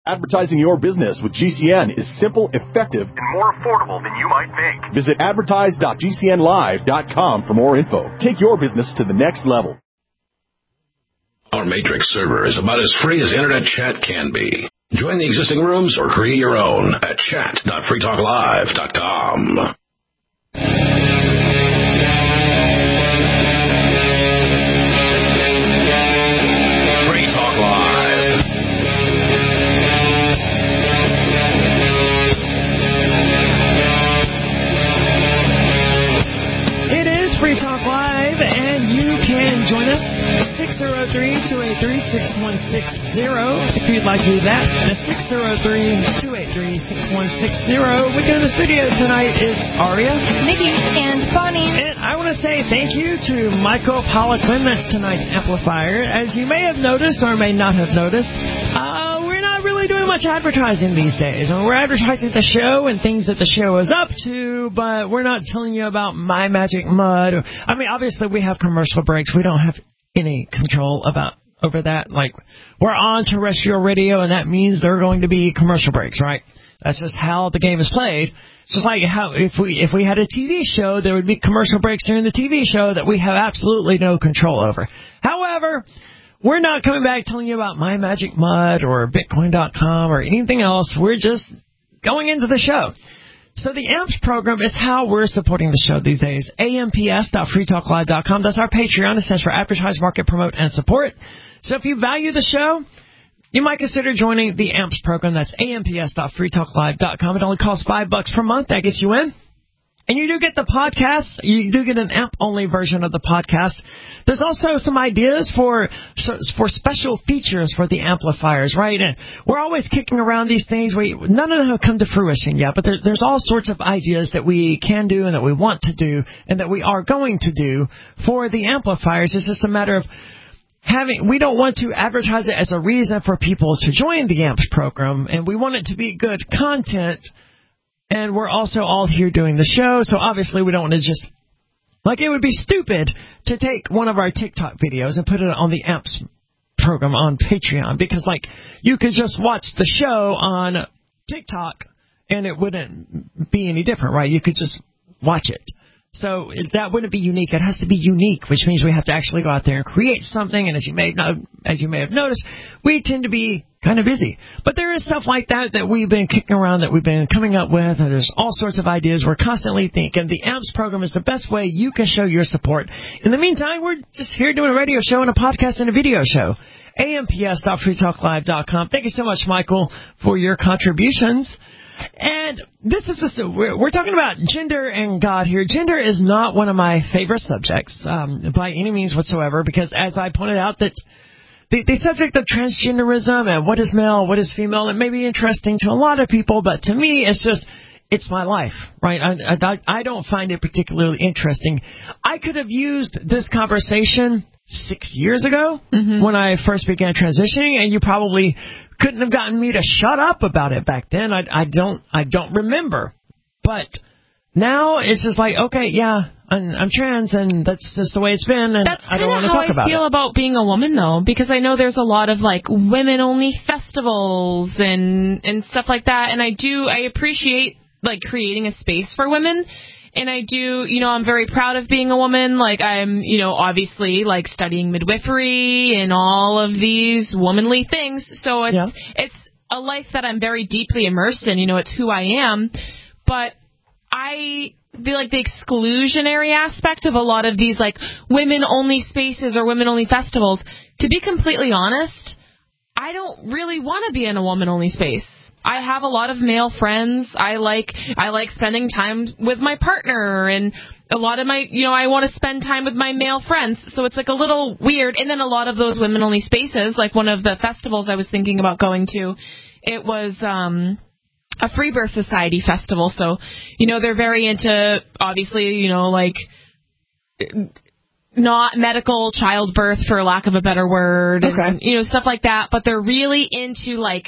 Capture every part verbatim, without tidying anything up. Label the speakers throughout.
Speaker 1: Advertising your business with G C N is simple, effective, and more affordable than you might think. Visit advertise dot g c n live dot com for more info. Take your business to the next level.
Speaker 2: Our Matrix server is about as free as internet chat can be. Join the existing rooms or create your own at chat dot free talk live dot com. Free Talk Live.
Speaker 3: It is Free Talk Live, and you can join us six oh three, two eight three, six one six zero if you'd like to do that. That's six oh three, two eight three, six one six zero. We go to the studio tonight. It's Aria,
Speaker 4: Nikki, and Bonnie.
Speaker 3: And I want to say thank you to Michael Poliquin. That's tonight's amplifier. As you may have noticed or may not have noticed, uh, we're not really doing much advertising these days. I mean, we're advertising the show and things that the show is up to, but we're not telling you about My Magic Mud. Or, I mean, obviously we have commercial breaks. We don't have any control about over that. Like, we're on terrestrial radio, and that means there are going to be commercial breaks, right? That's just how the game is played. It's just like how if we if we had a T V show, there would be commercial breaks during the T V show that we have absolutely no control over. However, we're not coming back telling you about My Magic Mud or Bitcoin dot com or anything else. We're just going into the show. So the A M P S program is how we're supporting the show these days. A M P S dot free talk live dot com. That's our Patreon. It stands for Advertise, Market, Promote, and Support. So if you value the show, you might consider joining the A M P S program. That's A M P S dot free talk live dot com. It only costs five bucks per month. That gets you in. And you do get the podcast. You do get an A M P-only version of the podcast. There's also some ideas for for special features for the amplifiers, right? And we're always kicking around these things. We none of them have come to fruition yet, but there, there's all sorts of ideas that we can do and that we want to do and that we are going to do for the amplifiers. It's just a matter of having. We don't want to advertise it as a reason for people to join the A M P S program, and we want it to be good content. And we're also all here doing the show, so obviously we don't want to just... Like, it would be stupid to take one of our TikTok videos and put it on the A M P S program on Patreon, because, like, you could just watch the show on TikTok and it wouldn't be any different, right? You could just watch it. So that wouldn't be unique. It has to be unique, which means we have to actually go out there and create something. And as you may know, as you may have noticed, we tend to be kind of busy. But there is stuff like that that we've been kicking around, that we've been coming up with, and there's all sorts of ideas. We're constantly thinking the A M P S program is the best way you can show your support. In the meantime, we're just here doing a radio show and a podcast and a video show. A M P S dot free talk live dot com. Thank you so much, Michael, for your contributions. And this is just, we're, we're talking about gender and God here. Gender is not one of my favorite subjects um, by any means whatsoever, because as I pointed out, that the, the subject of transgenderism and what is male, what is female, it may be interesting to a lot of people, but to me, it's just, it's my life, right? I, I, I don't find it particularly interesting. I could have used this conversation six years ago mm-hmm. when I first began transitioning, and you probably couldn't have gotten me to shut up about it back then. I, I don't I don't remember. But now it's just like, okay, yeah, I'm, I'm trans, and that's just the way it's been, and
Speaker 4: that's
Speaker 3: I don't want to talk about it.
Speaker 4: That's how I feel about being a woman, though, because I know there's a lot of, like, women-only festivals and, and stuff like that, and I do, I appreciate, like, creating a space for women. And I do, you know, I'm very proud of being a woman. Like, I'm, you know, obviously, like, studying midwifery and all of these womanly things. So it's, yeah. it's a life that I'm very deeply immersed in. You know, it's who I am. But I feel like the exclusionary aspect of a lot of these, like, women-only spaces or women-only festivals, to be completely honest, I don't really want to be in a woman-only space. I have a lot of male friends. I like I like spending time with my partner, and a lot of my, you know, I want to spend time with my male friends. So it's like a little weird. And then a lot of those women-only spaces, like one of the festivals I was thinking about going to, it was um, a Free Birth Society festival. So, you know, they're very into, obviously, you know, like not medical childbirth, for lack of a better word,
Speaker 3: okay.
Speaker 4: and, you know, stuff like that. But they're really into, like,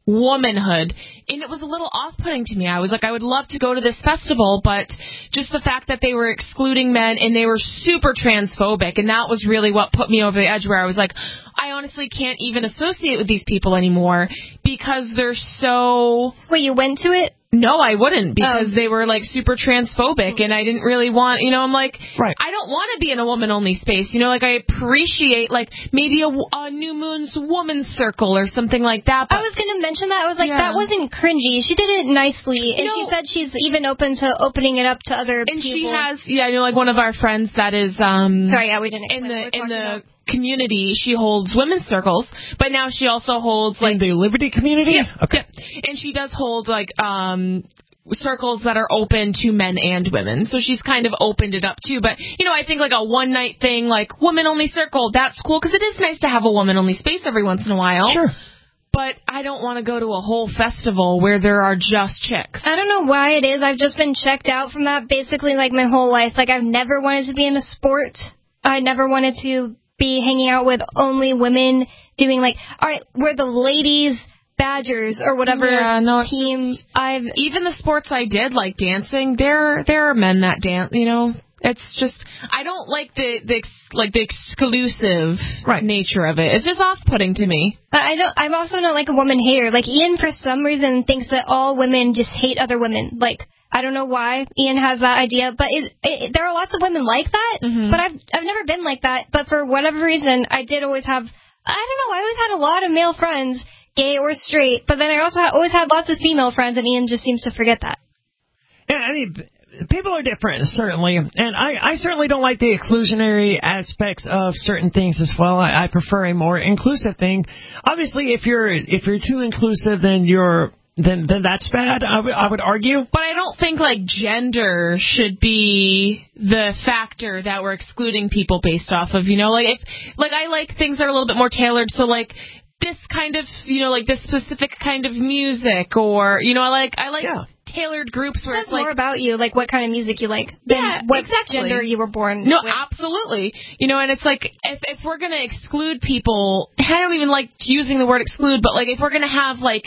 Speaker 4: womanhood. And it was a little off-putting to me. I was like, I would love to go to this festival, but just the fact that they were excluding men and they were super transphobic, and that was really what put me over the edge, where I was like, I honestly can't even associate with these people anymore because they're so...
Speaker 5: Wait, you went to it?
Speaker 4: No, I wouldn't, because
Speaker 5: um,
Speaker 4: they were, like, super transphobic, and I didn't really want, you know, I'm like,
Speaker 3: right.
Speaker 4: I don't want to be in a woman-only space, you know, like, I appreciate, like, maybe a, a New Moon's woman's circle or something like that. But
Speaker 5: I was going to mention that. I was like,
Speaker 4: yeah.
Speaker 5: that wasn't cringy. She did it nicely, and
Speaker 4: you know,
Speaker 5: she said she's even open to opening it up to other
Speaker 4: and
Speaker 5: people.
Speaker 4: And she has, yeah, you know, like, one of our friends that is, um...
Speaker 5: Sorry, yeah, we didn't
Speaker 4: in the, in the...
Speaker 5: about.
Speaker 4: community, she holds women's circles, but now she also holds, like...
Speaker 3: In the Liberty community?
Speaker 4: Yeah, okay. Yeah. And she does hold, like, um... circles that are open to men and women. So she's kind of opened it up too. But, you know, I think like a one night thing, like woman only circle, that's cool because it is nice to have a woman only space every once in a while.
Speaker 3: Sure.
Speaker 4: But I don't want to go to a whole festival where there are just chicks.
Speaker 5: I don't know why it is. I've just been checked out from that basically like my whole life. Like I've never wanted to be in a sport. I never wanted to be hanging out with only women doing like, all right, we're the ladies Badgers or whatever
Speaker 4: yeah, no,
Speaker 5: team
Speaker 4: just,
Speaker 5: I've...
Speaker 4: Even the sports I did, like dancing, there there are men that dance, you know. It's just, I don't like the, the ex, like the exclusive
Speaker 3: right.
Speaker 4: nature of it. It's just off-putting to me.
Speaker 5: I don't, I'm also not like a woman hater. Like Ian, for some reason, thinks that all women just hate other women. Like, I don't know why Ian has that idea, but it, it, there are lots of women like that,
Speaker 4: mm-hmm.
Speaker 5: but I've I've never been like that. But for whatever reason, I did always have, I don't know, I always had a lot of male friends, gay or straight, but then I also ha- always had lots of female friends, and Ian just seems to forget that.
Speaker 3: Yeah, I mean, people are different, certainly, and I, I certainly don't like the exclusionary aspects of certain things as well. I, I prefer a more inclusive thing. Obviously, if you're if you're too inclusive, then you're then then that's bad. I, w- I would argue.
Speaker 4: But I don't think like gender should be the factor that we're excluding people based off of. You know, like if like I like things that are a little bit more tailored. So like. This kind of, you know, like this specific kind of music, or, you know, I like, I like yeah. tailored groups where
Speaker 5: it
Speaker 4: it's like.
Speaker 5: more about you, like what kind of music you like, than
Speaker 4: yeah,
Speaker 5: what
Speaker 4: exactly.
Speaker 5: gender you were born
Speaker 4: No,
Speaker 5: with.
Speaker 4: absolutely. You know, and it's like, if, if we're going to exclude people, I don't even like using the word exclude, but like if we're going to have like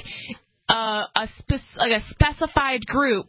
Speaker 4: uh, a spec- like a specified group,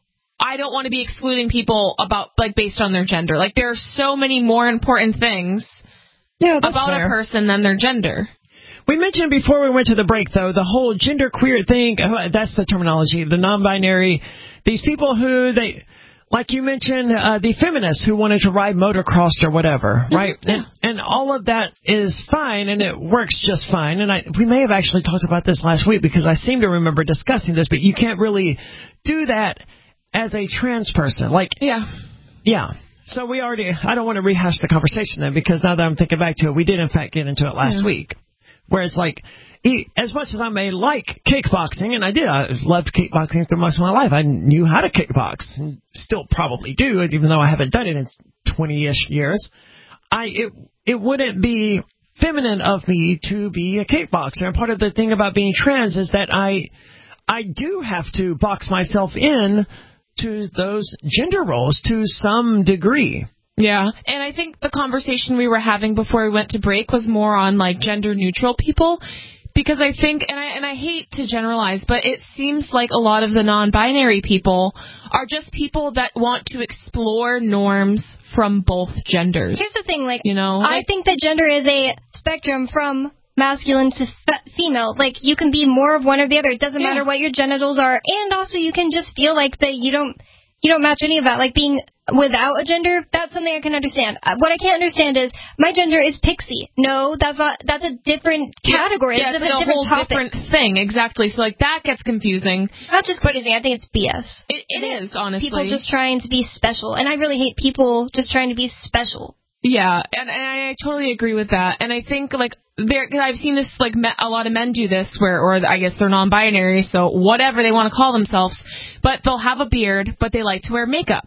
Speaker 4: I don't want to be excluding people about, like, based on their gender. Like, there are so many more important things
Speaker 3: yeah, that's
Speaker 4: about
Speaker 3: fair.
Speaker 4: a person than their gender.
Speaker 3: We mentioned before we went to the break, though, the whole genderqueer thing, that's the terminology, the non-binary, these people who, they, like you mentioned, uh, the feminists who wanted to ride motocross or whatever, right?
Speaker 4: Yeah.
Speaker 3: And, and all of that is fine, and it works just fine. And I, we may have actually talked about this last week, because I seem to remember discussing this, but you can't really do that as a trans person. Like,
Speaker 4: yeah.
Speaker 3: Yeah. So we already, I don't want to rehash the conversation then, because now that I'm thinking back to it, we did in fact get into it last
Speaker 4: yeah.
Speaker 3: week. Where it's like, as much as I may like kickboxing, and I did, I loved kickboxing through most of my life. I knew how to kickbox, and still probably do, even though I haven't done it in twenty-ish years. I it it wouldn't be feminine of me to be a kickboxer. And part of the thing about being trans is that I I do have to box myself in to those gender roles to some degree.
Speaker 4: Yeah, and I think the conversation we were having before we went to break was more on, like, gender-neutral people, because I think, and I and I hate to generalize, but it seems like a lot of the non-binary people are just people that want to explore norms from both genders.
Speaker 5: Here's the thing, like,
Speaker 4: you know,
Speaker 5: I
Speaker 4: like,
Speaker 5: think that gender is a spectrum from masculine to fe- female. Like, you can be more of one or the other. It doesn't
Speaker 4: yeah.
Speaker 5: matter what your genitals are, and also you can just feel like that you don't you don't match any of that. Like, being without a gender, that's something I can understand. What I can't understand is, my gender is pixie. No, that's not, that's a different category.
Speaker 4: Yeah,
Speaker 5: it's,
Speaker 4: it's
Speaker 5: a,
Speaker 4: like a
Speaker 5: different
Speaker 4: whole
Speaker 5: topic.
Speaker 4: different thing, exactly. So, like, that gets confusing.
Speaker 5: Not just confusing, I think it's B S.
Speaker 4: It, it is, honestly.
Speaker 5: People just trying to be special, and I really hate people just trying to be special.
Speaker 4: Yeah, and, and I totally agree with that. And I think, like, there, cause I've seen this, like, me, a lot of men do this, where, or I guess they're non-binary, so whatever they want to call themselves, but they'll have a beard, but they like to wear makeup.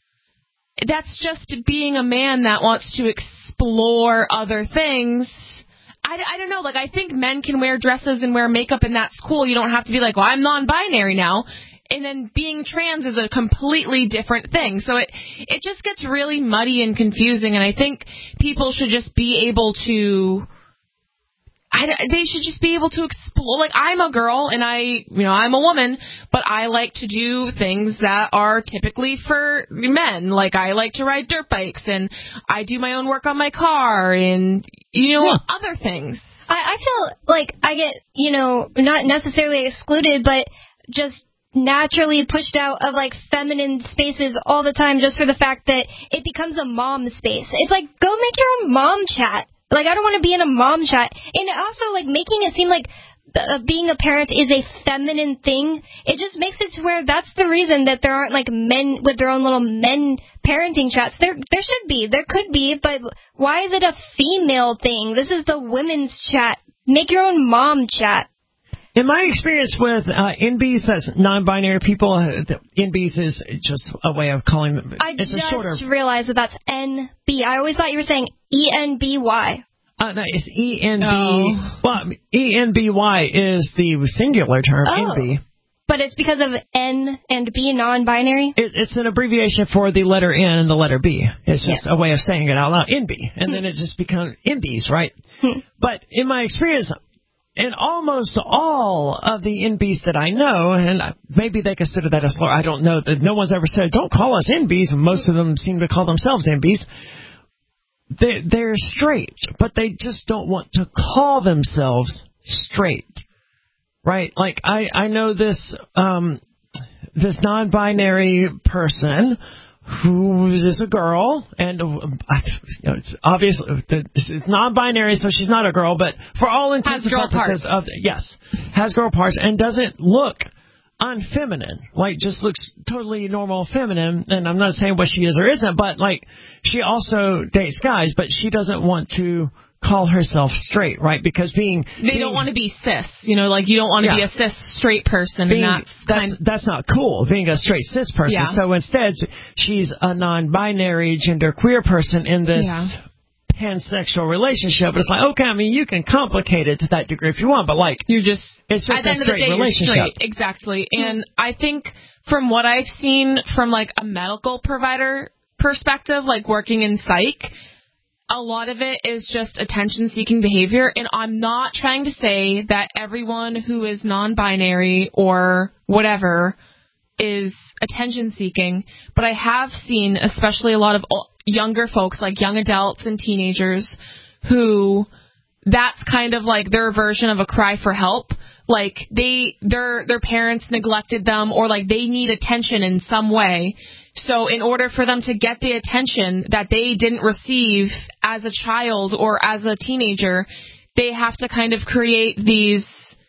Speaker 4: That's just being a man that wants to explore other things. I, I don't know, like, I think men can wear dresses and wear makeup, and that's cool. You don't have to be like, well, I'm non-binary now. And then being trans is a completely different thing. So it it just gets really muddy and confusing, and I think people should just be able to I, they should just be able to explore. Like, I'm a girl, and I, you know, I'm a woman, but I like to do things that are typically for men. Like, I like to ride dirt bikes, and I do my own work on my car, and, you know, yeah. other things.
Speaker 5: I, I feel like I get, you know, not necessarily excluded, but just naturally pushed out of, like, feminine spaces all the time just for the fact that it becomes a mom space. It's like, go make your own mom chat. Like, I don't want to be in a mom chat. And also, like, making it seem like uh, being a parent is a feminine thing, it just makes it to where that's the reason that there aren't, like, men with their own little men parenting chats. There there should be. There could be. But why is it a female thing? This is the women's chat. Make your own mom chat.
Speaker 3: In my experience with uh, N Bs, that's non-binary people, uh, N Bs is just a way of calling them.
Speaker 5: I
Speaker 3: it's
Speaker 5: just
Speaker 3: a shorter...
Speaker 5: realized that that's N B. I always thought you were saying E N B Y.
Speaker 3: Uh, no, it's E N B.
Speaker 4: Oh.
Speaker 3: Well, E N B Y is the singular term,
Speaker 5: oh.
Speaker 3: N B.
Speaker 5: But it's because of N and B, non-binary?
Speaker 3: It, it's an abbreviation for the letter N and the letter B. It's just yeah. a way of saying it out loud, N B. And hmm. then it just becomes N Bs, right? Hmm. But in my experience... in almost all of the N Bs that I know, and maybe they consider that a slur, I don't know, that no one's ever said, don't call us N Bs, and most of them seem to call themselves N Bs. They, they're straight, but they just don't want to call themselves straight, right? Like, I, I know this, um, this non-binary person who is a girl, and uh, you know, it's obvious it's non-binary, so she's not a girl, but for all intents and purposes, of, yes, has girl parts and doesn't look unfeminine, like just looks totally normal feminine. And I'm not saying what she is or isn't, but like she also dates guys, but she doesn't want to call herself straight, right? Because being
Speaker 4: they being, don't want to be cis, you know, like you don't want to yeah. be a cis straight person, being, and that's
Speaker 3: that's
Speaker 4: kind of,
Speaker 3: that's not cool. Being a straight cis person, yeah. so instead she's a non-binary gender queer person in this yeah. pansexual relationship. But it's like, okay, I mean, you can complicate it to that degree if you want, but like
Speaker 4: you're just
Speaker 3: it's just
Speaker 4: at the
Speaker 3: a
Speaker 4: end of the
Speaker 3: straight
Speaker 4: day,
Speaker 3: relationship,
Speaker 4: you're straight. Exactly. And I think from what I've seen from like a medical provider perspective, like working in psych, a lot of it is just attention-seeking behavior, and I'm not trying to say that everyone who is non-binary or whatever is attention-seeking, but I have seen especially a lot of younger folks, like young adults and teenagers, who that's kind of like their version of a cry for help. Like they, their their parents neglected them, or like they need attention in some way. So in order for them to get the attention that they didn't receive as a child or as a teenager, they have to kind of create these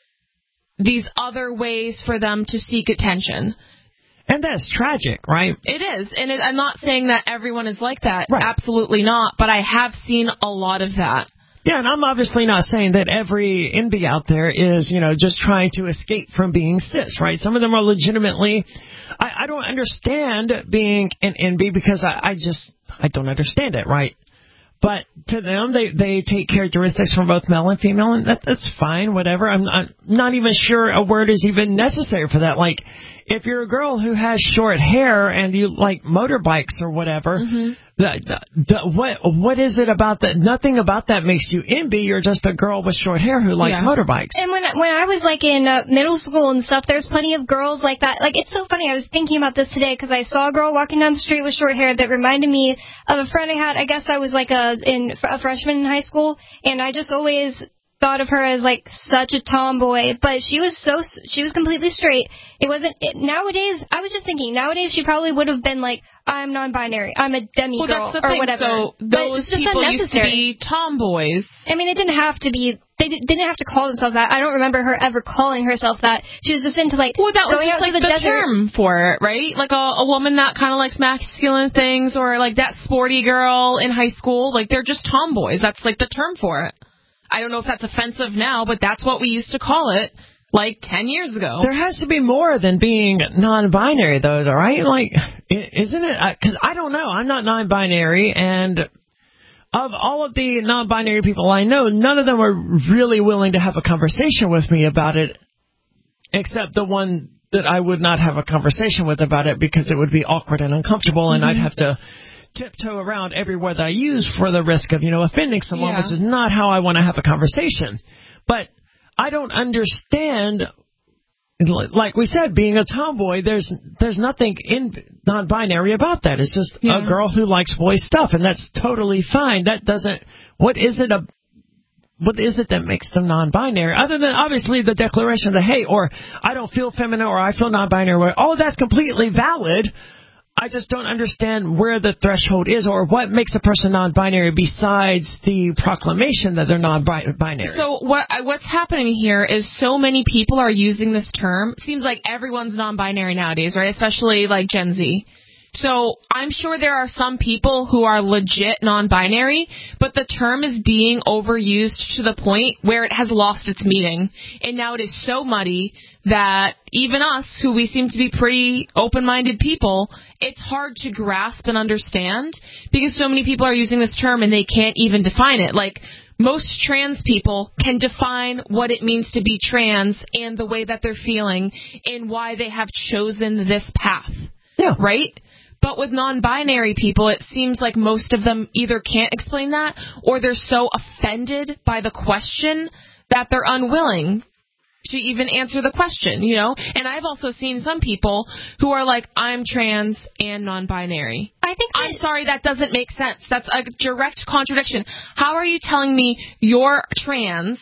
Speaker 4: these other ways for them to seek attention.
Speaker 3: And that's tragic, right?
Speaker 4: It is. And it, I'm not saying that everyone is like that.
Speaker 3: Right.
Speaker 4: Absolutely not. But I have seen a lot of that.
Speaker 3: Yeah, and I'm obviously not saying that every N B out there is, you know, just trying to escape from being cis, right? Some of them are legitimately... I, I don't understand being an N B because I, I just... I don't understand it, right? But to them, they, they take characteristics from both male and female, and that, that's fine, whatever. I'm, I'm not even sure a word is even necessary for that. Like, if you're a girl who has short hair and you like motorbikes or whatever, mm-hmm. the, the, the, what what is it about that? Nothing about that makes you N B. You're just a girl with short hair who likes yeah. motorbikes.
Speaker 5: And when when I was like in uh, middle school and stuff, there's plenty of girls like that. Like, it's so funny. I was thinking about this today because I saw a girl walking down the street with short hair that reminded me of a friend I had. I guess I was like a in a freshman in high school, and I just always thought of her as like such a tomboy, but she was so she was completely straight. It wasn't it, nowadays. I was just thinking nowadays she probably would have been like, I'm non-binary, I'm a demi
Speaker 4: well,
Speaker 5: girl
Speaker 4: that's the
Speaker 5: or
Speaker 4: thing.
Speaker 5: whatever.
Speaker 4: So those people used to be tomboys.
Speaker 5: I mean, it didn't have to be. They did, didn't have to call themselves that. I don't remember her ever calling herself that. She was just into like
Speaker 4: well, that was
Speaker 5: going
Speaker 4: just
Speaker 5: out
Speaker 4: like
Speaker 5: to the,
Speaker 4: the
Speaker 5: desert.
Speaker 4: term for it, right? Like a, a woman that kind of likes masculine things, or like that sporty girl in high school. Like they're just tomboys. That's like the term for it. I don't know if that's offensive now, but that's what we used to call it like ten years ago.
Speaker 3: There has to be more than being non-binary, though, right? Like, isn't it? Because I don't know. I'm not non-binary, and of all of the non-binary people I know, none of them are really willing to have a conversation with me about it, except the one that I would not have a conversation with about it because it would be awkward and uncomfortable, mm-hmm. and I'd have to tiptoe around every word I use for the risk of, you know, offending someone, yeah. which is not how I want to have a conversation. But I don't understand, like we said, being a tomboy, there's there's nothing in non-binary about that. It's just yeah. a girl who likes boy stuff, and that's totally fine. That doesn't, what is it a, what is it that makes them non-binary? Other than, obviously, the declaration of the hate, or I don't feel feminine, or I feel non-binary, all of that's completely valid. I just don't understand where the threshold is, or what makes a person non-binary besides the proclamation that they're non-binary.
Speaker 4: So what what's happening here is so many people are using this term. It seems like everyone's non-binary nowadays, right? Especially like Gen Z. So I'm sure there are some people who are legit non-binary, but the term is being overused to the point where it has lost its meaning. And now it is so muddy that even us, who we seem to be pretty open-minded people, it's hard to grasp and understand because so many people are using this term and they can't even define it. Like, most trans people can define what it means to be trans and the way that they're feeling and why they have chosen this path.
Speaker 3: Yeah.
Speaker 4: Right? But with non-binary people, it seems like most of them either can't explain that or they're so offended by the question that they're unwilling to even answer the question, you know? And I've also seen some people who are like, I'm trans and non-binary.
Speaker 5: I think
Speaker 4: I'm sorry, that doesn't make sense. That's a direct contradiction. How are you telling me you're trans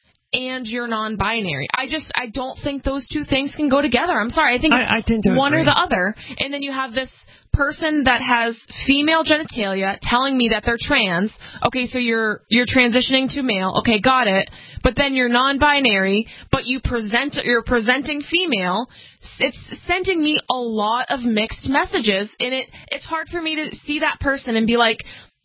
Speaker 4: and you're non-binary? I just, I don't think those two things can go together. I'm sorry. I think it's
Speaker 3: I, I tend to
Speaker 4: one
Speaker 3: agree.
Speaker 4: or the other. And then you have this person that has female genitalia telling me that they're trans. Okay, so you're you're transitioning to male. Okay, got it. But then you're non-binary, but you present you're presenting female. It's sending me a lot of mixed messages, and it it's hard for me to see that person and be like,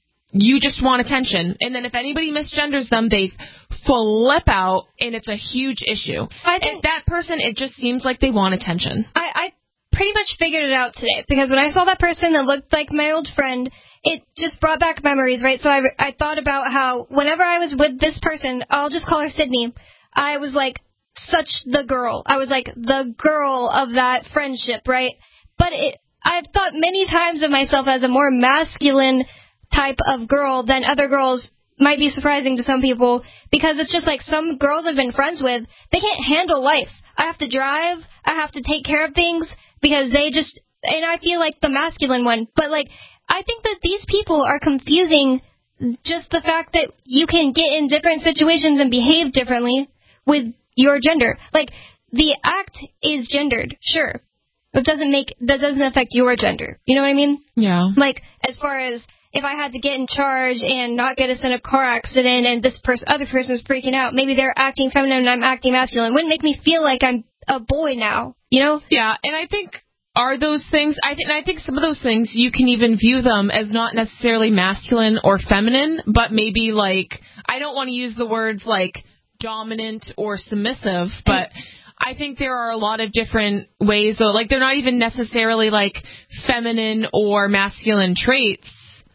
Speaker 4: you just want attention. And then if anybody misgenders them, they flip out, and it's a huge issue. I think and that person, it just seems like they want attention.
Speaker 5: I, I pretty much figured it out today, because when I saw that person that looked like my old friend, it just brought back memories, right? So I, I thought about how whenever I was with this person, I'll just call her Sydney, I was like such the girl. I was like the girl of that friendship, right? But it, I've thought many times of myself as a more masculine type of girl than other girls. Might be surprising to some people, because it's just like some girls I've been friends with, they can't handle life. I have to drive, I have to take care of things, because they just, and I feel like the masculine one. But like, I think that these people are confusing just the fact that you can get in different situations and behave differently with your gender. Like, the act is gendered, sure. It doesn't make, that doesn't affect your gender. You know what I mean?
Speaker 4: Yeah.
Speaker 5: Like, as far as, if I had to get in charge and not get us in a car accident and this person, other person's freaking out, maybe they're acting feminine and I'm acting masculine. It wouldn't make me feel like I'm a boy now, you know?
Speaker 4: Yeah, and I think, are those things, I think, and I think some of those things, you can even view them as not necessarily masculine or feminine, but maybe like, I don't want to use the words like dominant or submissive, but I think there are a lot of different ways, though, like they're not even necessarily like feminine or masculine traits.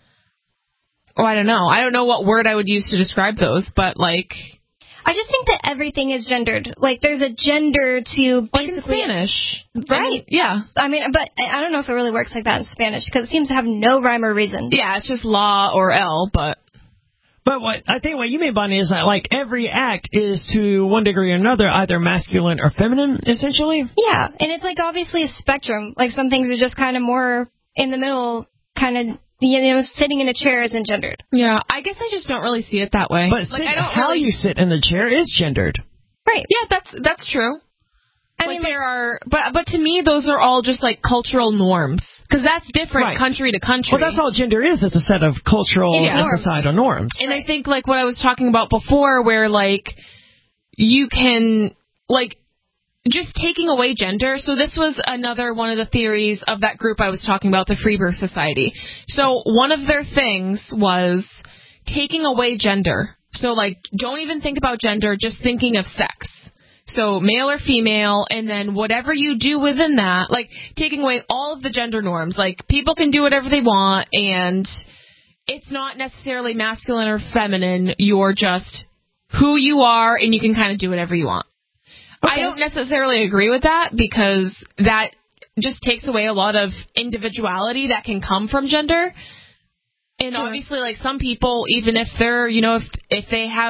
Speaker 4: Oh, I don't know. I don't know what word I would use to describe those, but like,
Speaker 5: I just think that everything is gendered. Like, there's a gender to basically...
Speaker 4: Like in Spanish.
Speaker 5: Right.
Speaker 4: I mean, yeah.
Speaker 5: I mean, but I don't know if it really works like that in Spanish, because it seems to have no rhyme or reason.
Speaker 4: Yeah, it's just la or el, but...
Speaker 3: But what I think what you mean, Bonnie, is that, like, every act is to one degree or another either masculine or feminine, essentially?
Speaker 5: Yeah, and it's, like, obviously a spectrum. Like, some things are just kind of more in the middle, kind of... You know, sitting in a chair isn't gendered.
Speaker 4: Yeah, I guess I just don't really see it that way.
Speaker 3: But
Speaker 4: like,
Speaker 3: sit,
Speaker 4: I don't
Speaker 3: how
Speaker 4: really...
Speaker 3: you sit in the chair is gendered.
Speaker 4: Right. Yeah, that's that's true. I like
Speaker 5: mean,
Speaker 4: there are, but but to me, those are all just like cultural norms, because that's different
Speaker 3: right.
Speaker 4: country to country.
Speaker 3: Well, that's all gender is. It's a set of cultural
Speaker 5: yeah.
Speaker 3: and societal norms.
Speaker 4: And right. I think like what I was talking about before, where like you can like. Just taking away gender. So this was another one of the theories of that group I was talking about, the Free Birth Society. So one of their things was taking away gender. So, like, don't even think about gender, just thinking of sex. So male or female, and then whatever you do within that, like, taking away all of the gender norms. Like, people can do whatever they want, and it's not necessarily masculine or feminine. You're just who you are, and you can kind of do whatever you want. Okay. I don't necessarily agree with that, because that just takes away a lot of individuality that can come from gender. And sure. Obviously, like, some people, even if they're, you know, if if they have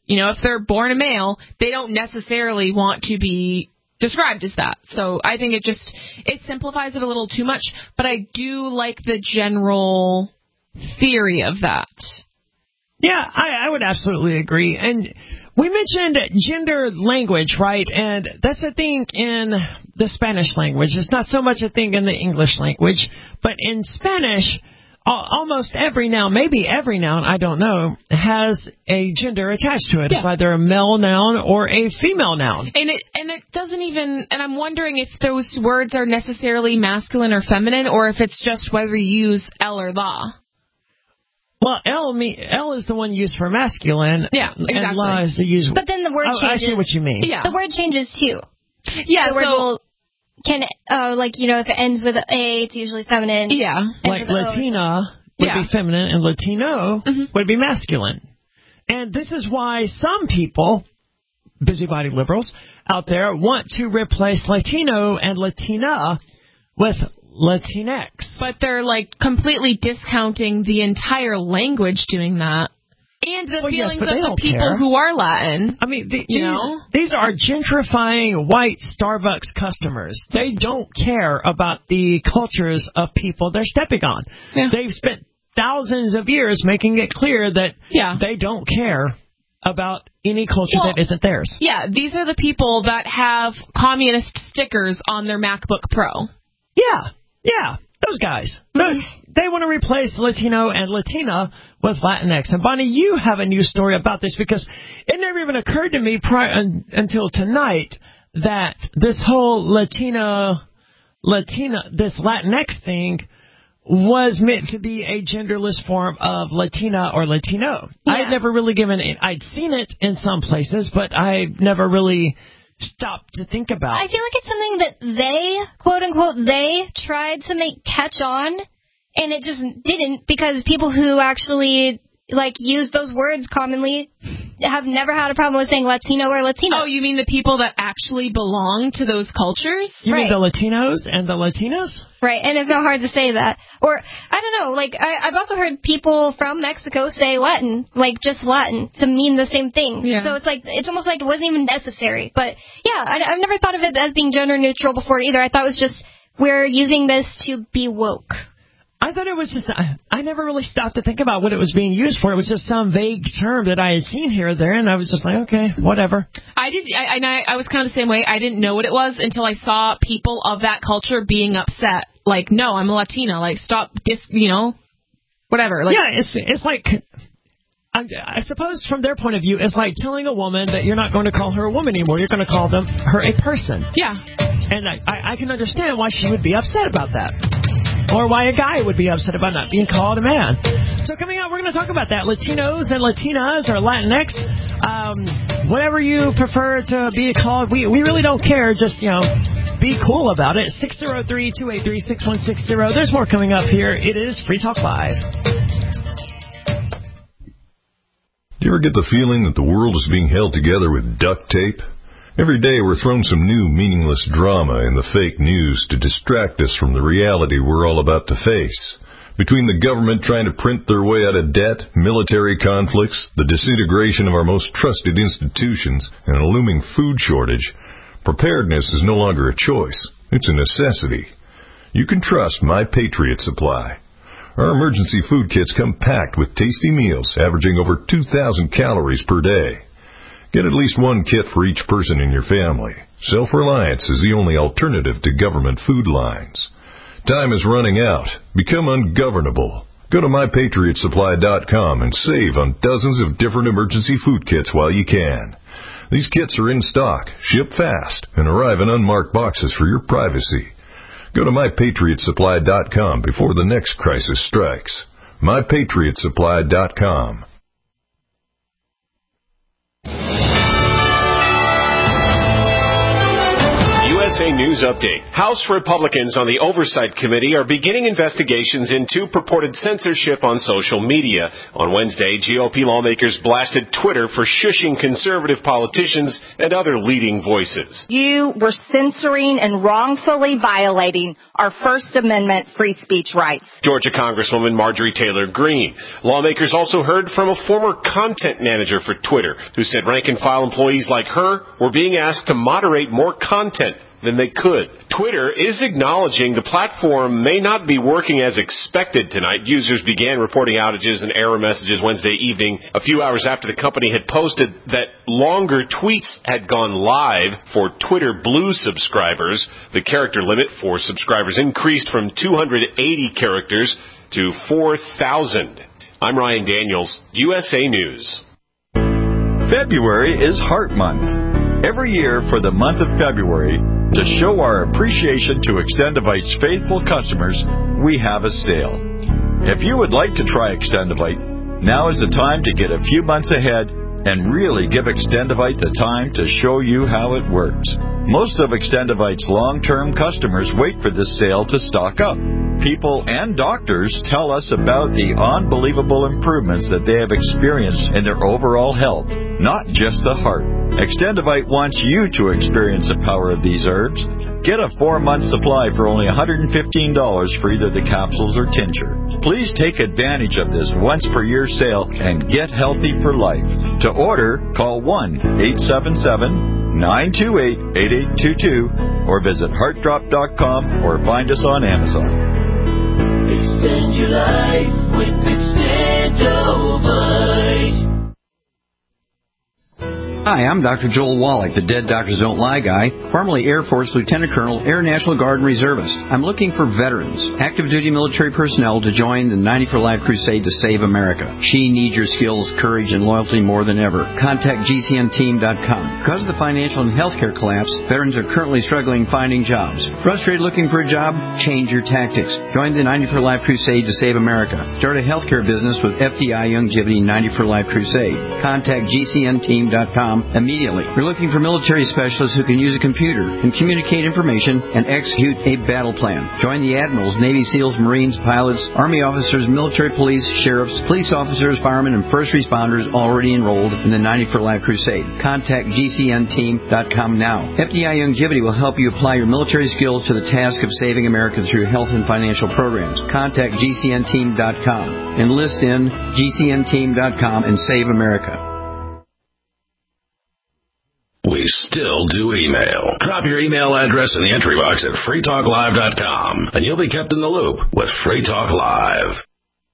Speaker 4: You know, if they're born a male, they don't necessarily want to be described as that. So I think it just, it simplifies it a little too much, but I do like the general theory of that.
Speaker 3: Yeah, I, I would absolutely agree. And we mentioned gender language, right? And that's a thing in the Spanish language. It's not so much a thing in the English language, but in Spanish, almost every noun, maybe every noun, I don't know, has a gender attached to it. Yeah. It's either a male noun or a female noun.
Speaker 4: And it and it doesn't even, and I'm wondering if those words are necessarily masculine or feminine, or if it's just whether you use L or la.
Speaker 3: Well, L, me, L is the one used for masculine.
Speaker 4: Yeah, exactly.
Speaker 3: And la is the use.
Speaker 5: But then the word
Speaker 3: oh,
Speaker 5: changes.
Speaker 3: I see what you mean.
Speaker 5: Yeah. The word changes too.
Speaker 4: Yeah,
Speaker 5: the word
Speaker 4: so...
Speaker 5: will, Can, uh, like, you know, if it ends with an A, it's usually feminine.
Speaker 4: Yeah.
Speaker 3: Like Latina would yeah. be feminine and Latino mm-hmm. would be masculine. And this is why some people, busybody liberals out there, want to replace Latino and Latina with Latinx.
Speaker 4: But they're, like, completely discounting the entire language doing that. And the
Speaker 3: well,
Speaker 4: feelings
Speaker 3: yes,
Speaker 4: of the people
Speaker 3: care.
Speaker 4: who are Latin.
Speaker 3: I mean, the,
Speaker 4: you
Speaker 3: these,
Speaker 4: know?
Speaker 3: these are gentrifying white Starbucks customers. They don't care about the cultures of people they're stepping on.
Speaker 4: Yeah.
Speaker 3: They've spent thousands of years making it clear that
Speaker 4: yeah.
Speaker 3: they don't care about any culture
Speaker 4: well,
Speaker 3: that isn't theirs.
Speaker 4: Yeah, these are the people that have communist stickers on their MacBook Pro.
Speaker 3: Yeah, yeah. Those guys. They want to replace Latino and Latina with Latinx. And Bonnie, you have a new story about this because it never even occurred to me prior, un, until tonight that this whole Latino, Latina, this Latinx thing was meant to be a genderless form of Latina or Latino.
Speaker 5: Yeah.
Speaker 3: I'd never really given it. I'd seen it in some places, but I never really stop to think about.
Speaker 5: I feel like it's something that they, quote unquote, they tried to make catch on, and it just didn't, because people who actually, like, use those words commonly have never had a problem with saying Latino or Latina.
Speaker 4: Oh, you mean the people that actually belong to those cultures?
Speaker 3: You
Speaker 5: right.
Speaker 3: mean the Latinos and the Latinas?
Speaker 5: Right, and it's not hard to say that. Or, I don't know, like, I, I've also heard people from Mexico say Latin, like, just Latin, to mean the same thing.
Speaker 4: Yeah.
Speaker 5: So it's like, it's almost like it wasn't even necessary. But, yeah, I, I've never thought of it as being gender neutral before either. I thought it was just, we're using this to be woke.
Speaker 3: I thought it was just, I, I never really stopped to think about what it was being used for. It was just some vague term that I had seen here or there, and I was just like, okay, whatever.
Speaker 4: I did, I, and I, I was kind of the same way. I didn't know what it was until I saw people of that culture being upset. Like, no, I'm a Latina. Like, stop, dis, you know, whatever. Like,
Speaker 3: yeah, it's it's like, I, I suppose from their point of view, it's like telling a woman that you're not going to call her a woman anymore. You're going to call them her a person.
Speaker 4: Yeah.
Speaker 3: And I, I, I can understand why she would be upset about that. Or why a guy would be upset about not being called a man. So coming up, we're going to talk about that. Latinos and Latinas or Latinx. Um, whatever you prefer to be called, we, we really don't care. Just, you know, be cool about it. six oh three, two eight three, six one six zero. There's more coming up here. It is Free Talk Live.
Speaker 6: Do you ever get the feeling that the world is being held together with duct tape? Every day we're thrown some new meaningless drama in the fake news to distract us from the reality we're all about to face. Between the government trying to print their way out of debt, military conflicts, the disintegration of our most trusted institutions, and a looming food shortage, preparedness is no longer a choice. It's a necessity. You can trust My Patriot Supply. Our emergency food kits come packed with tasty meals averaging over two thousand calories per day. Get at least one kit for each person in your family. Self-reliance is the only alternative to government food lines. Time is running out. Become ungovernable. Go to my patriot supply dot com and save on dozens of different emergency food kits while you can. These kits are in stock, ship fast, and arrive in unmarked boxes for your privacy. Go to my patriot supply dot com before the next crisis strikes. my patriot supply dot com.
Speaker 7: S A News Update. House Republicans on the Oversight Committee are beginning investigations into purported censorship on social media. On Wednesday, G O P lawmakers blasted Twitter for shushing conservative politicians and other leading voices.
Speaker 8: You were censoring and wrongfully violating our First Amendment free speech rights.
Speaker 7: Georgia Congresswoman Marjorie Taylor Greene. Lawmakers also heard from a former content manager for Twitter who said rank-and-file employees like her were being asked to moderate more content than they could. Twitter is acknowledging the platform may not be working as expected tonight. Users began reporting outages and error messages Wednesday evening, a few hours after the company had posted that longer tweets had gone live for Twitter Blue subscribers. The character limit for subscribers increased from two hundred eighty characters to four thousand. I'm Ryan Daniels, U S A News.
Speaker 9: February is Heart Month. Every year for the month of February, to show our appreciation to Extendivite's faithful customers, we have a sale. If you would like to try Extendivite, now is the time to get a few months ahead and really give Extendivite the time to show you how it works. Most of Extendivite's long-term customers wait for this sale to stock up. People and doctors tell us about the unbelievable improvements that they have experienced in their overall health, not just the heart. Extendivite wants you to experience the power of these herbs. Get a four-month supply for only one hundred fifteen dollars for either the capsules or tincture. Please take advantage of this once-per-year sale and get healthy for life. To order, call one eight seven seven, nine two eight, eight eight two two or visit heart drop dot com or find us on Amazon.
Speaker 10: Extend your life with Extendovite.
Speaker 11: Hi, I'm Doctor Joel Wallach, the Dead Doctors Don't Lie guy, formerly Air Force Lieutenant Colonel, Air National Guard and Reservist. I'm looking for veterans, active duty military personnel to join the ninety for Life crusade to save America. She needs your skills, courage, and loyalty more than ever. Contact G C N team dot com. Because of the financial and healthcare collapse, veterans are currently struggling finding jobs. Frustrated looking for a job? Change your tactics. Join the ninety for Life crusade to save America. Start a healthcare business with F D I Youngevity ninety for Life crusade. Contact G C N team dot com immediately. We're looking for military specialists who can use a computer and communicate information and execute a battle plan. Join the admirals, Navy SEALs, Marines, pilots, Army officers, military police, sheriffs, police officers, firemen, and first responders already enrolled in the ninety for Life crusade. Contact G C N team dot com now. F D I Youngevity will help you apply your military skills to the task of saving America through health and financial programs. Contact G C N team dot com. Enlist in G C N team dot com and save America.
Speaker 2: We still do email. Drop your email address in the entry box at free talk live dot com, and you'll be kept in the loop with Free Talk Live.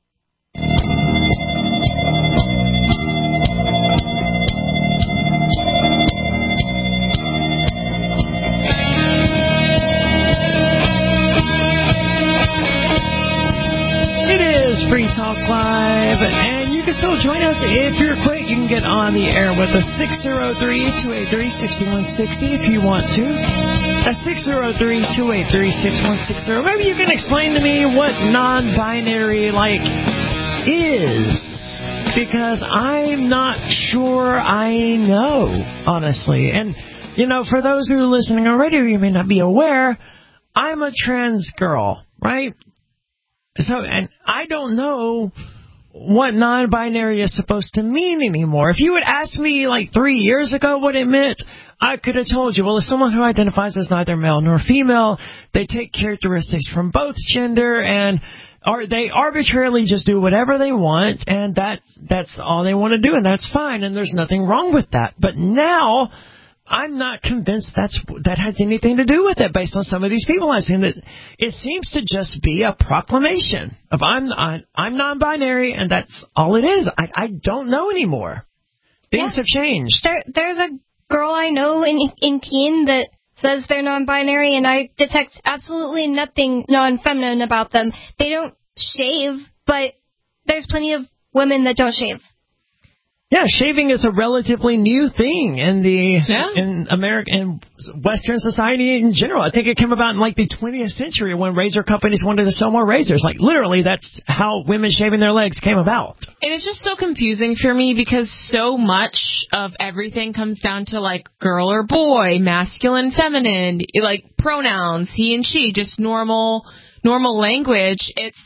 Speaker 3: It is Free Talk Live, and you can still join us if you're quick. You can get on the air with us six oh three, two eight three, six one six oh if you want to. That's six oh three, two eight three, six one six oh. Maybe you can explain to me what non-binary, like, is. Because I'm not sure I know, honestly. And, you know, for those who are listening on radio, you may not be aware, I'm a trans girl, right? So, and I don't know what non-binary is supposed to mean anymore. If you had asked me like three years ago what it meant, I could have told you, well, as someone who identifies as neither male nor female, they take characteristics from both gender and or they arbitrarily just do whatever they want, and that's that's all they want to do, and that's fine, and there's nothing wrong with that. But now I'm not convinced that's that has anything to do with it based on some of these people I've seen. That it seems to just be a proclamation of I'm I'm, I'm non-binary, and that's all it is. I, I don't know anymore. Things yeah. have changed.
Speaker 5: There, there's a girl I know in in Keene that says they're non-binary, and I detect absolutely nothing non-feminine about them. They don't shave, but there's plenty of women that don't shave.
Speaker 3: Yeah, shaving is a relatively new thing in the
Speaker 4: yeah.
Speaker 3: in American and Western society in general. I think it came about in like the twentieth century when razor companies wanted to sell more razors. Like literally, that's how women shaving their legs came about.
Speaker 4: And it's just so confusing for me because so much of everything comes down to like girl or boy, masculine, feminine, like pronouns, he and she, just normal normal language. It's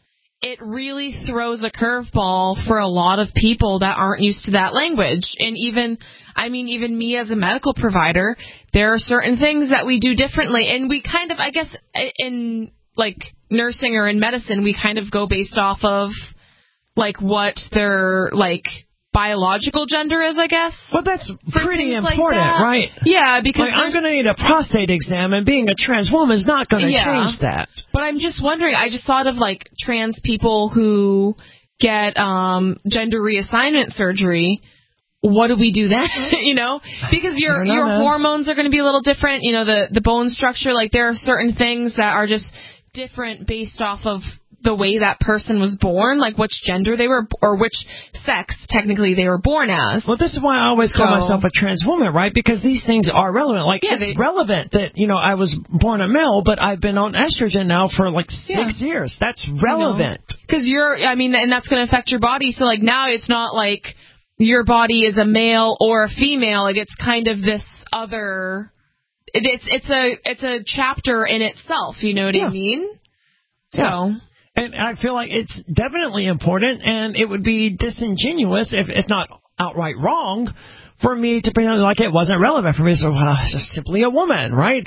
Speaker 4: It really throws a curveball for a lot of people that aren't used to that language. And even, I mean, even me as a medical provider, there are certain things that we do differently. And we kind of, I guess, in like nursing or in medicine, we kind of go based off of like what their like biological gender is, I guess.
Speaker 3: Well, that's pretty important, like right?
Speaker 4: Yeah, because
Speaker 3: like, I'm going to need a prostate exam, and being a trans woman is not going to yeah. change that.
Speaker 4: But I'm just wondering, I just thought of, like, trans people who get um, gender reassignment surgery. What do we do then? You know? Because your your know. hormones are going to be a little different. You know, the, the bone structure, like, there are certain things that are just different based off of the way that person was born, like which gender they were, or which sex, technically, they were born as.
Speaker 3: Well, this is why I always call so, myself a trans woman, right? Because these things are relevant. Like, yeah, it's they, relevant that, you know, I was born a male, but I've been on estrogen now for, like, six yeah. years. That's relevant.
Speaker 4: Because you know, you're, I mean, and that's going to affect your body. So, like, now it's not like your body is a male or a female. Like, it's kind of this other, it, it's, it's a, it's a chapter in itself. You know what yeah. I mean? So.
Speaker 3: Yeah. And I feel like it's definitely important, and it would be disingenuous, if if not outright wrong, for me to pretend like it wasn't relevant for me. So, well, it's just simply a woman, right?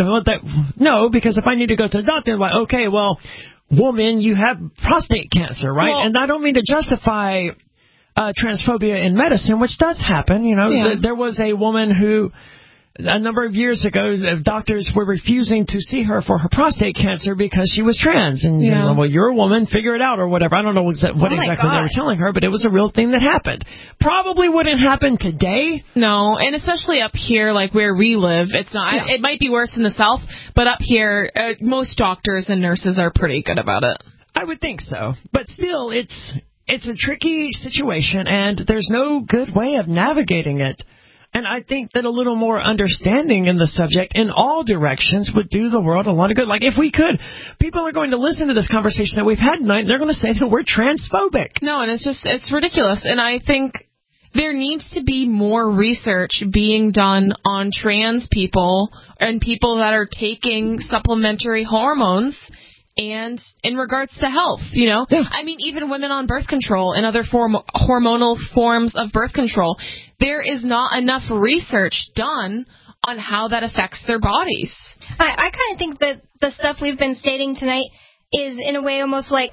Speaker 3: No, because if I need to go to the doctor, I'm like, okay, well, woman, you have prostate cancer, right? Well, and I don't mean to justify uh, transphobia in medicine, which does happen. You know, yeah. th- there was a woman who, a number of years ago, doctors were refusing to see her for her prostate cancer because she was trans. And, yeah. you know, well, you're a woman, figure it out or whatever. I don't know what exactly
Speaker 4: oh
Speaker 3: they were telling her, but it was a real thing that happened. Probably wouldn't happen today.
Speaker 4: No, and especially up here, like where we live, it's not. Yeah. It might be worse in the South, but up here, uh, most doctors and nurses are pretty good about it.
Speaker 3: I would think so. But still, it's it's a tricky situation, and there's no good way of navigating it. And I think that a little more understanding in the subject in all directions would do the world a lot of good. Like, if we could, people are going to listen to this conversation that we've had tonight, and they're going to say that we're transphobic.
Speaker 4: No, and it's just, it's ridiculous. And I think there needs to be more research being done on trans people and people that are taking supplementary hormones. And in regards to health, you know, yeah. I mean, even women on birth control and other form- hormonal forms of birth control, there is not enough research done on how that affects their bodies.
Speaker 5: I, I kind of think that the stuff we've been stating tonight is, in a way, almost like,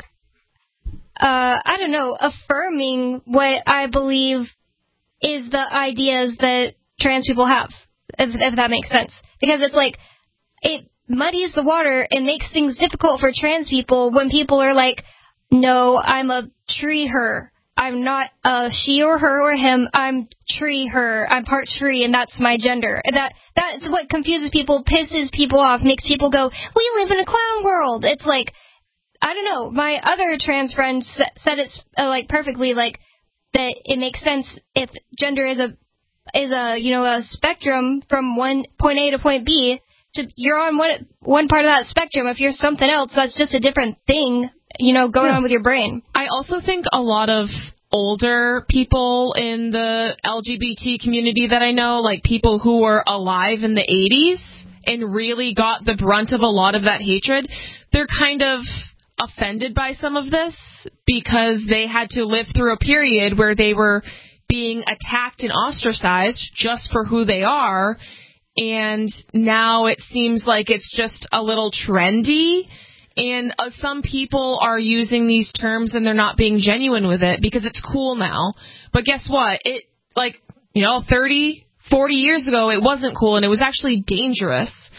Speaker 5: uh, I don't know, affirming what I believe is the ideas that trans people have, if, if that makes sense. Because it's like, it muddies the water and makes things difficult for trans people when people are like, no, I'm a tree her. I'm not a she or her or him. I'm tree her. I'm part tree, and that's my gender. That That's what confuses people, pisses people off, makes people go, we live in a clown world. It's like, I don't know. My other trans friend said it uh, like perfectly, like that it makes sense if gender is a, is a you know, a spectrum from one point A to point B. To, you're on one one part of that spectrum. If you're something else, that's just a different thing, you know, going yeah. on with your brain.
Speaker 4: I also think a lot of older people in the L G B T community that I know, like people who were alive in the eighties and really got the brunt of a lot of that hatred, they're kind of offended by some of this because they had to live through a period where they were being attacked and ostracized just for who they are. And now it seems like it's just a little trendy. And uh, some people are using these terms and they're not being genuine with it because it's cool now. But guess what? It, like, you know, thirty, forty years ago, it wasn't cool and it was actually dangerous.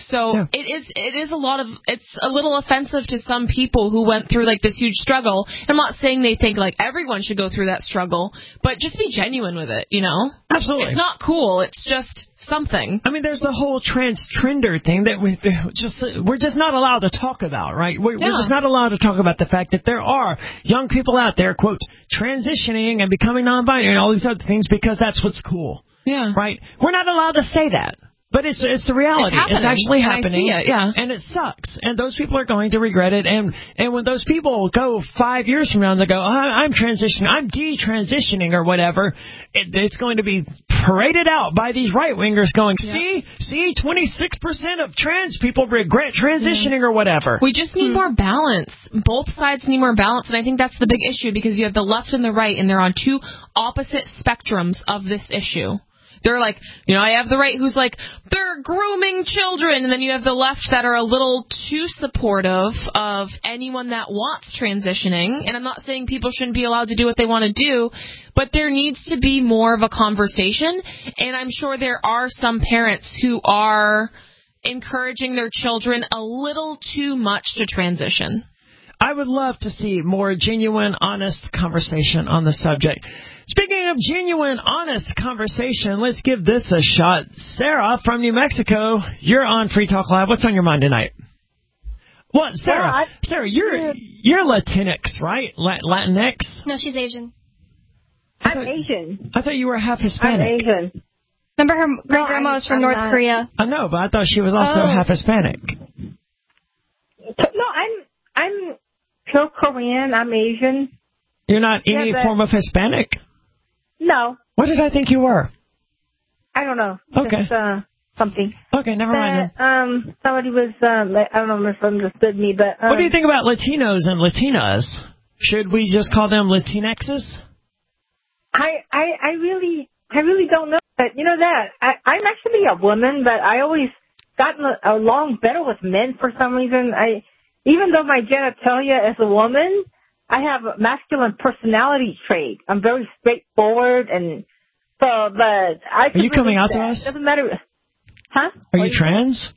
Speaker 4: So
Speaker 3: Yeah.
Speaker 4: it is it is a lot of, it's a little offensive to some people who went through like this huge struggle. I'm not saying they think like everyone should go through that struggle, but just be genuine with it, you know?
Speaker 3: Absolutely.
Speaker 4: It's not cool. It's just something.
Speaker 3: I mean, there's the whole trans-trender thing that we just we're just not allowed to talk about, right? We're,
Speaker 4: Yeah.
Speaker 3: we're just not allowed to talk about the fact that there are young people out there, quote, transitioning and becoming non-binary and all these other things because that's what's cool.
Speaker 4: Yeah.
Speaker 3: Right? We're not allowed to say that. But it's it's the reality.
Speaker 4: It's
Speaker 3: It's, actually
Speaker 4: and I
Speaker 3: happening.
Speaker 4: see it, yeah.
Speaker 3: And it sucks. And those people are going to regret it. And and when those people go five years from now and they go, I, I'm transitioning, I'm de-transitioning or whatever, it, it's going to be paraded out by these right-wingers going, see, see, twenty-six percent of trans people regret transitioning or whatever.
Speaker 4: We just need more balance. Both sides need more balance, and I think that's the big issue because you have the left and the right, and they're on two opposite spectrums of this issue. They're like, you know, I have the right who's like, they're grooming children, and then you have the left that are a little too supportive of anyone that wants transitioning. And I'm not saying people shouldn't be allowed to do what they want to do, but there needs to be more of a conversation. And I'm sure there are some parents who are encouraging their children a little too much to transition.
Speaker 3: I would love to see more genuine, honest conversation on the subject. Speaking of genuine, honest conversation, let's give this a shot. Sarah from New Mexico, you're on Free Talk Live. What's on your mind tonight? What, Sarah?
Speaker 12: Well, I,
Speaker 3: Sarah, you're you're Latinx, right? La- Latinx?
Speaker 5: No, she's Asian.
Speaker 12: I'm
Speaker 3: thought,
Speaker 12: Asian.
Speaker 3: I thought you were half Hispanic.
Speaker 12: I'm Asian.
Speaker 5: Remember her great
Speaker 12: No,
Speaker 5: grandma
Speaker 12: I'm-
Speaker 5: was from
Speaker 12: I'm
Speaker 5: North
Speaker 12: not.
Speaker 5: Korea.
Speaker 3: I know, but I thought she was also
Speaker 5: Oh.
Speaker 3: half Hispanic.
Speaker 12: No, I'm I'm pure Korean. I'm Asian.
Speaker 3: You're not
Speaker 12: Yeah,
Speaker 3: any
Speaker 12: but-
Speaker 3: form of Hispanic?
Speaker 12: No,
Speaker 3: What did I think you were?
Speaker 12: I don't know.
Speaker 3: Okay.
Speaker 12: Just, uh, something.
Speaker 3: Okay, never mind.
Speaker 12: But, um, somebody was, um, I don't know, misunderstood me, but. Um,
Speaker 3: What do you think about Latinos and Latinas? Should we just call them Latinxes?
Speaker 12: I, I, I really, I really don't know. But you know that I, I'm actually a woman, but I always gotten along better with men for some reason. I, even though my genitalia is a woman, I have a masculine personality trait. I'm very straightforward, and so. But I.
Speaker 3: Are you coming out to
Speaker 12: that.
Speaker 3: us?
Speaker 12: Doesn't matter. Huh?
Speaker 3: Are you trans?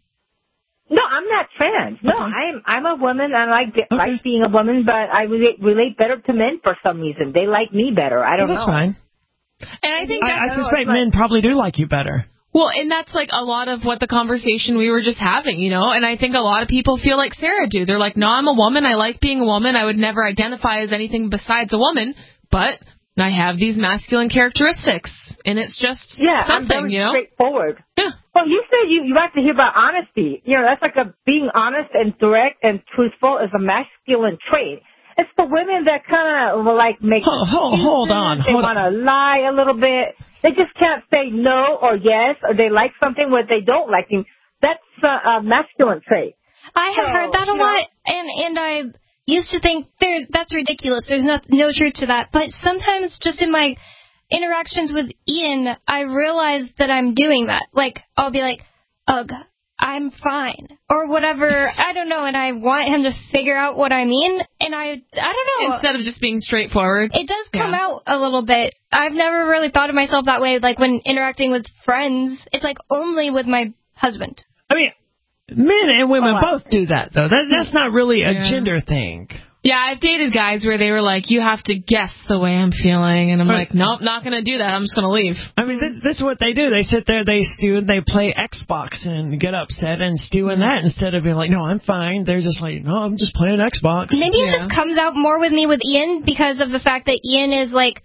Speaker 12: No, I'm not trans. No,
Speaker 3: Okay.
Speaker 12: I'm I'm a woman. I like
Speaker 3: Okay.
Speaker 12: like being a woman, but I relate relate better to men for some reason. They like me better. I don't
Speaker 3: Well, that's
Speaker 12: know.
Speaker 3: fine.
Speaker 4: And I think
Speaker 3: I,
Speaker 4: that's,
Speaker 3: I suspect men probably do like you better.
Speaker 4: well, and that's like a lot of what the conversation we were just having, you know, and I think a lot of people feel like Sarah do. They're like, no, I'm a woman. I like being a woman. I would never identify as anything besides a woman, but I have these masculine characteristics, and it's just
Speaker 12: Yeah,
Speaker 4: something,
Speaker 12: I'm very
Speaker 4: you know?
Speaker 12: straightforward.
Speaker 4: Yeah.
Speaker 12: Well, you said you you like to hear about honesty. You know, that's like a being honest and direct and truthful is a masculine trait. It's the women that kind of like make.
Speaker 3: Hold, hold, hold on.
Speaker 12: They
Speaker 3: Hold
Speaker 12: want
Speaker 3: on.
Speaker 12: to lie a little bit. They just can't say no or yes, or they like something when they don't like him. That's a, a masculine trait.
Speaker 5: I have
Speaker 12: So,
Speaker 5: heard that a
Speaker 12: you know-
Speaker 5: lot, and and I used to think there's that's ridiculous. There's no no truth to that. But sometimes, just in my interactions with Ian, I realize that I'm doing that. Like I'll be like, "Ugh, I'm fine," or whatever. I don't know, and I want him to figure out what I mean, and I I don't know.
Speaker 4: Instead of just being straightforward.
Speaker 5: It does come
Speaker 4: Yeah.
Speaker 5: out a little bit. I've never really thought of myself that way. Like when interacting with friends, it's like only with my husband.
Speaker 3: I mean, men and women
Speaker 12: Oh, wow.
Speaker 3: both do that, though. That, that's not really a
Speaker 4: Yeah.
Speaker 3: gender thing.
Speaker 4: Yeah, I've dated guys where they were like, you have to guess the way I'm feeling, and I'm
Speaker 3: Right.
Speaker 4: like, nope, not going to do that. I'm just going to leave.
Speaker 3: I mean, this, this is what they do. They sit there, they stew, and they play Xbox and get upset and stew in that instead of being like, no, I'm fine. They're just like, no, I'm just playing Xbox.
Speaker 5: Maybe it
Speaker 4: Yeah.
Speaker 5: just comes out more with me with Ian because of the fact that Ian is like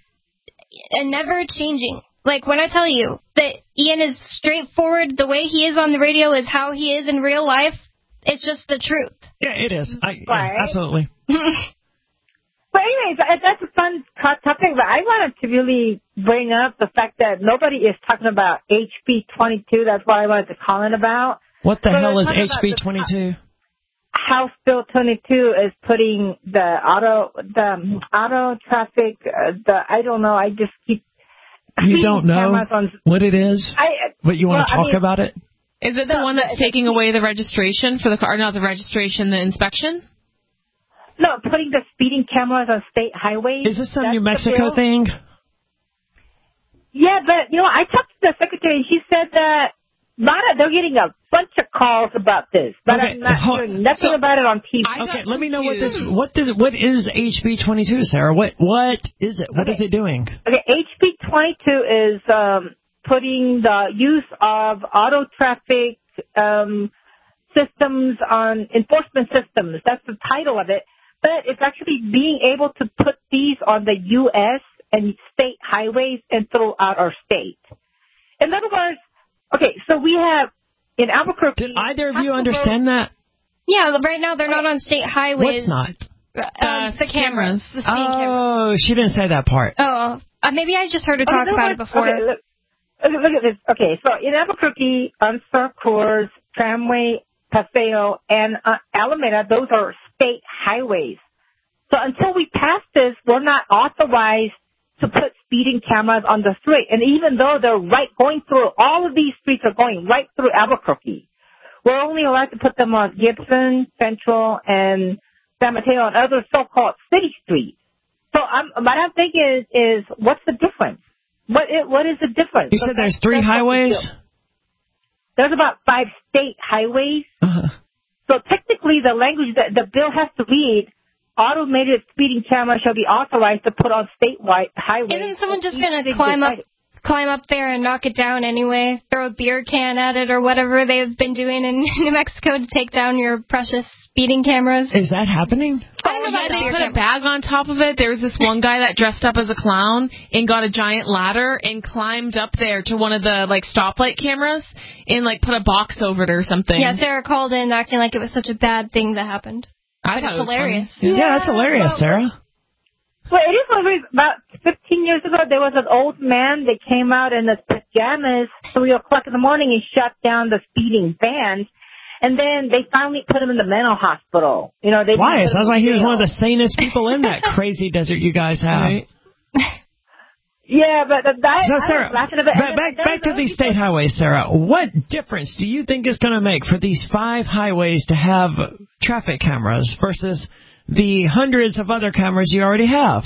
Speaker 5: a never changing. Like when I tell you that Ian is straightforward, the way he is on the radio is how he is in real life. It's just the truth.
Speaker 3: Yeah, it is. I, yeah,
Speaker 12: Right.
Speaker 3: absolutely.
Speaker 12: But anyways, that- that's a fun to- topic. But I wanted to really bring up the fact that nobody is talking about H B twenty-two. That's what I wanted to comment about.
Speaker 3: What the
Speaker 12: So
Speaker 3: hell
Speaker 12: they're
Speaker 3: is
Speaker 12: talking
Speaker 3: H
Speaker 12: about
Speaker 3: B
Speaker 12: the-
Speaker 3: twenty-two?
Speaker 12: House Bill twenty-two is putting the auto, the auto traffic, uh, the, I don't know, I just keep.
Speaker 3: You don't know
Speaker 12: cameras on-
Speaker 3: what it is?
Speaker 12: I,
Speaker 3: But you want
Speaker 12: well,
Speaker 3: to
Speaker 12: I
Speaker 3: talk
Speaker 12: mean-
Speaker 3: about it?
Speaker 4: Is it the
Speaker 12: No,
Speaker 4: one that's
Speaker 12: the-
Speaker 4: taking away the registration for the car? Not the registration, the inspection?
Speaker 12: No, putting the speeding cameras on state highways.
Speaker 3: Is this some
Speaker 12: That's
Speaker 3: New
Speaker 12: the
Speaker 3: Mexico
Speaker 12: bill.
Speaker 3: thing?
Speaker 12: Yeah, but, you know, I talked to the secretary and she said that a lot of, they're getting a bunch of calls about this, but
Speaker 3: Okay,
Speaker 12: I'm not
Speaker 3: ho-
Speaker 12: hearing nothing
Speaker 3: so-
Speaker 12: about it on T V.
Speaker 3: Okay, let me know what this what does what is H B twenty-two, Sarah? What what is it? What
Speaker 12: Okay.
Speaker 3: is it doing?
Speaker 12: Okay, H B twenty-two is um, putting the use of auto traffic um, systems on enforcement systems. That's the title of it. But it's actually being able to put these on the U S and state highways and throughout our state. In other words, okay, so we have in Albuquerque.
Speaker 3: Did either of you understand that?
Speaker 5: Yeah, right now they're not on state highways.
Speaker 3: What's not?
Speaker 5: Um, the cameras, the speeding cameras.
Speaker 3: Oh, she didn't say that part.
Speaker 5: Oh, uh, maybe I just heard her
Speaker 12: Okay,
Speaker 5: talk
Speaker 12: no,
Speaker 5: about it
Speaker 12: look-
Speaker 5: before.
Speaker 12: Okay, look, look, look at this. Okay, so in Albuquerque, Unser, Coors, Tramway, Paseo, and uh, Alameda, those are state highways. So until we pass this, we're not authorized to put speeding cameras on the street. And even though they're right going through, all of these streets are going right through Albuquerque. We're only allowed to put them on Gibson, Central, and San Mateo, and other so-called city streets. So I'm, what I'm thinking is, is what's the difference? What is, what is the difference?
Speaker 3: You said there's three highways?
Speaker 12: There's about five state highways.
Speaker 3: Uh-huh.
Speaker 12: So technically the language that the bill has to read, automated speeding cameras shall be authorized to put on statewide highways.
Speaker 5: Isn't someone just going to climb up climb up there and knock it down anyway? Throw a beer can at it or whatever they've been doing in New Mexico to take down your precious speeding cameras?
Speaker 3: Is that happening?
Speaker 5: I don't know about
Speaker 4: Yeah,
Speaker 5: the
Speaker 4: they
Speaker 5: beer
Speaker 4: put a
Speaker 5: cameras.
Speaker 4: bag on top of it. There was this one guy that dressed up as a clown and got a giant ladder and climbed up there to one of the like stoplight cameras and like put a box over it or something.
Speaker 5: Yeah, Sarah called in acting like it was such a bad thing that happened.
Speaker 4: I
Speaker 5: But
Speaker 4: thought
Speaker 5: it's
Speaker 4: it was
Speaker 5: hilarious.
Speaker 3: Yeah, yeah that's hilarious,
Speaker 12: well,
Speaker 3: Sarah.
Speaker 12: Well, it is hilarious. About fifteen years ago, there was an old man that came out in his pajamas three o'clock in the morning and shut down the speeding van. And then they finally put him in the mental hospital. You know, they
Speaker 3: Why? It
Speaker 12: put him
Speaker 3: sounds
Speaker 12: in
Speaker 3: like he was
Speaker 12: jail.
Speaker 3: one of the sanest people in that crazy desert you guys have.
Speaker 4: Right.
Speaker 12: Yeah, but the, that,
Speaker 3: So,
Speaker 12: I
Speaker 3: Sarah,
Speaker 12: was laughing about
Speaker 3: back, back, back to these state highways, Sarah. What difference do you think it's going to make for these five highways to have traffic cameras versus the hundreds of other cameras you already have?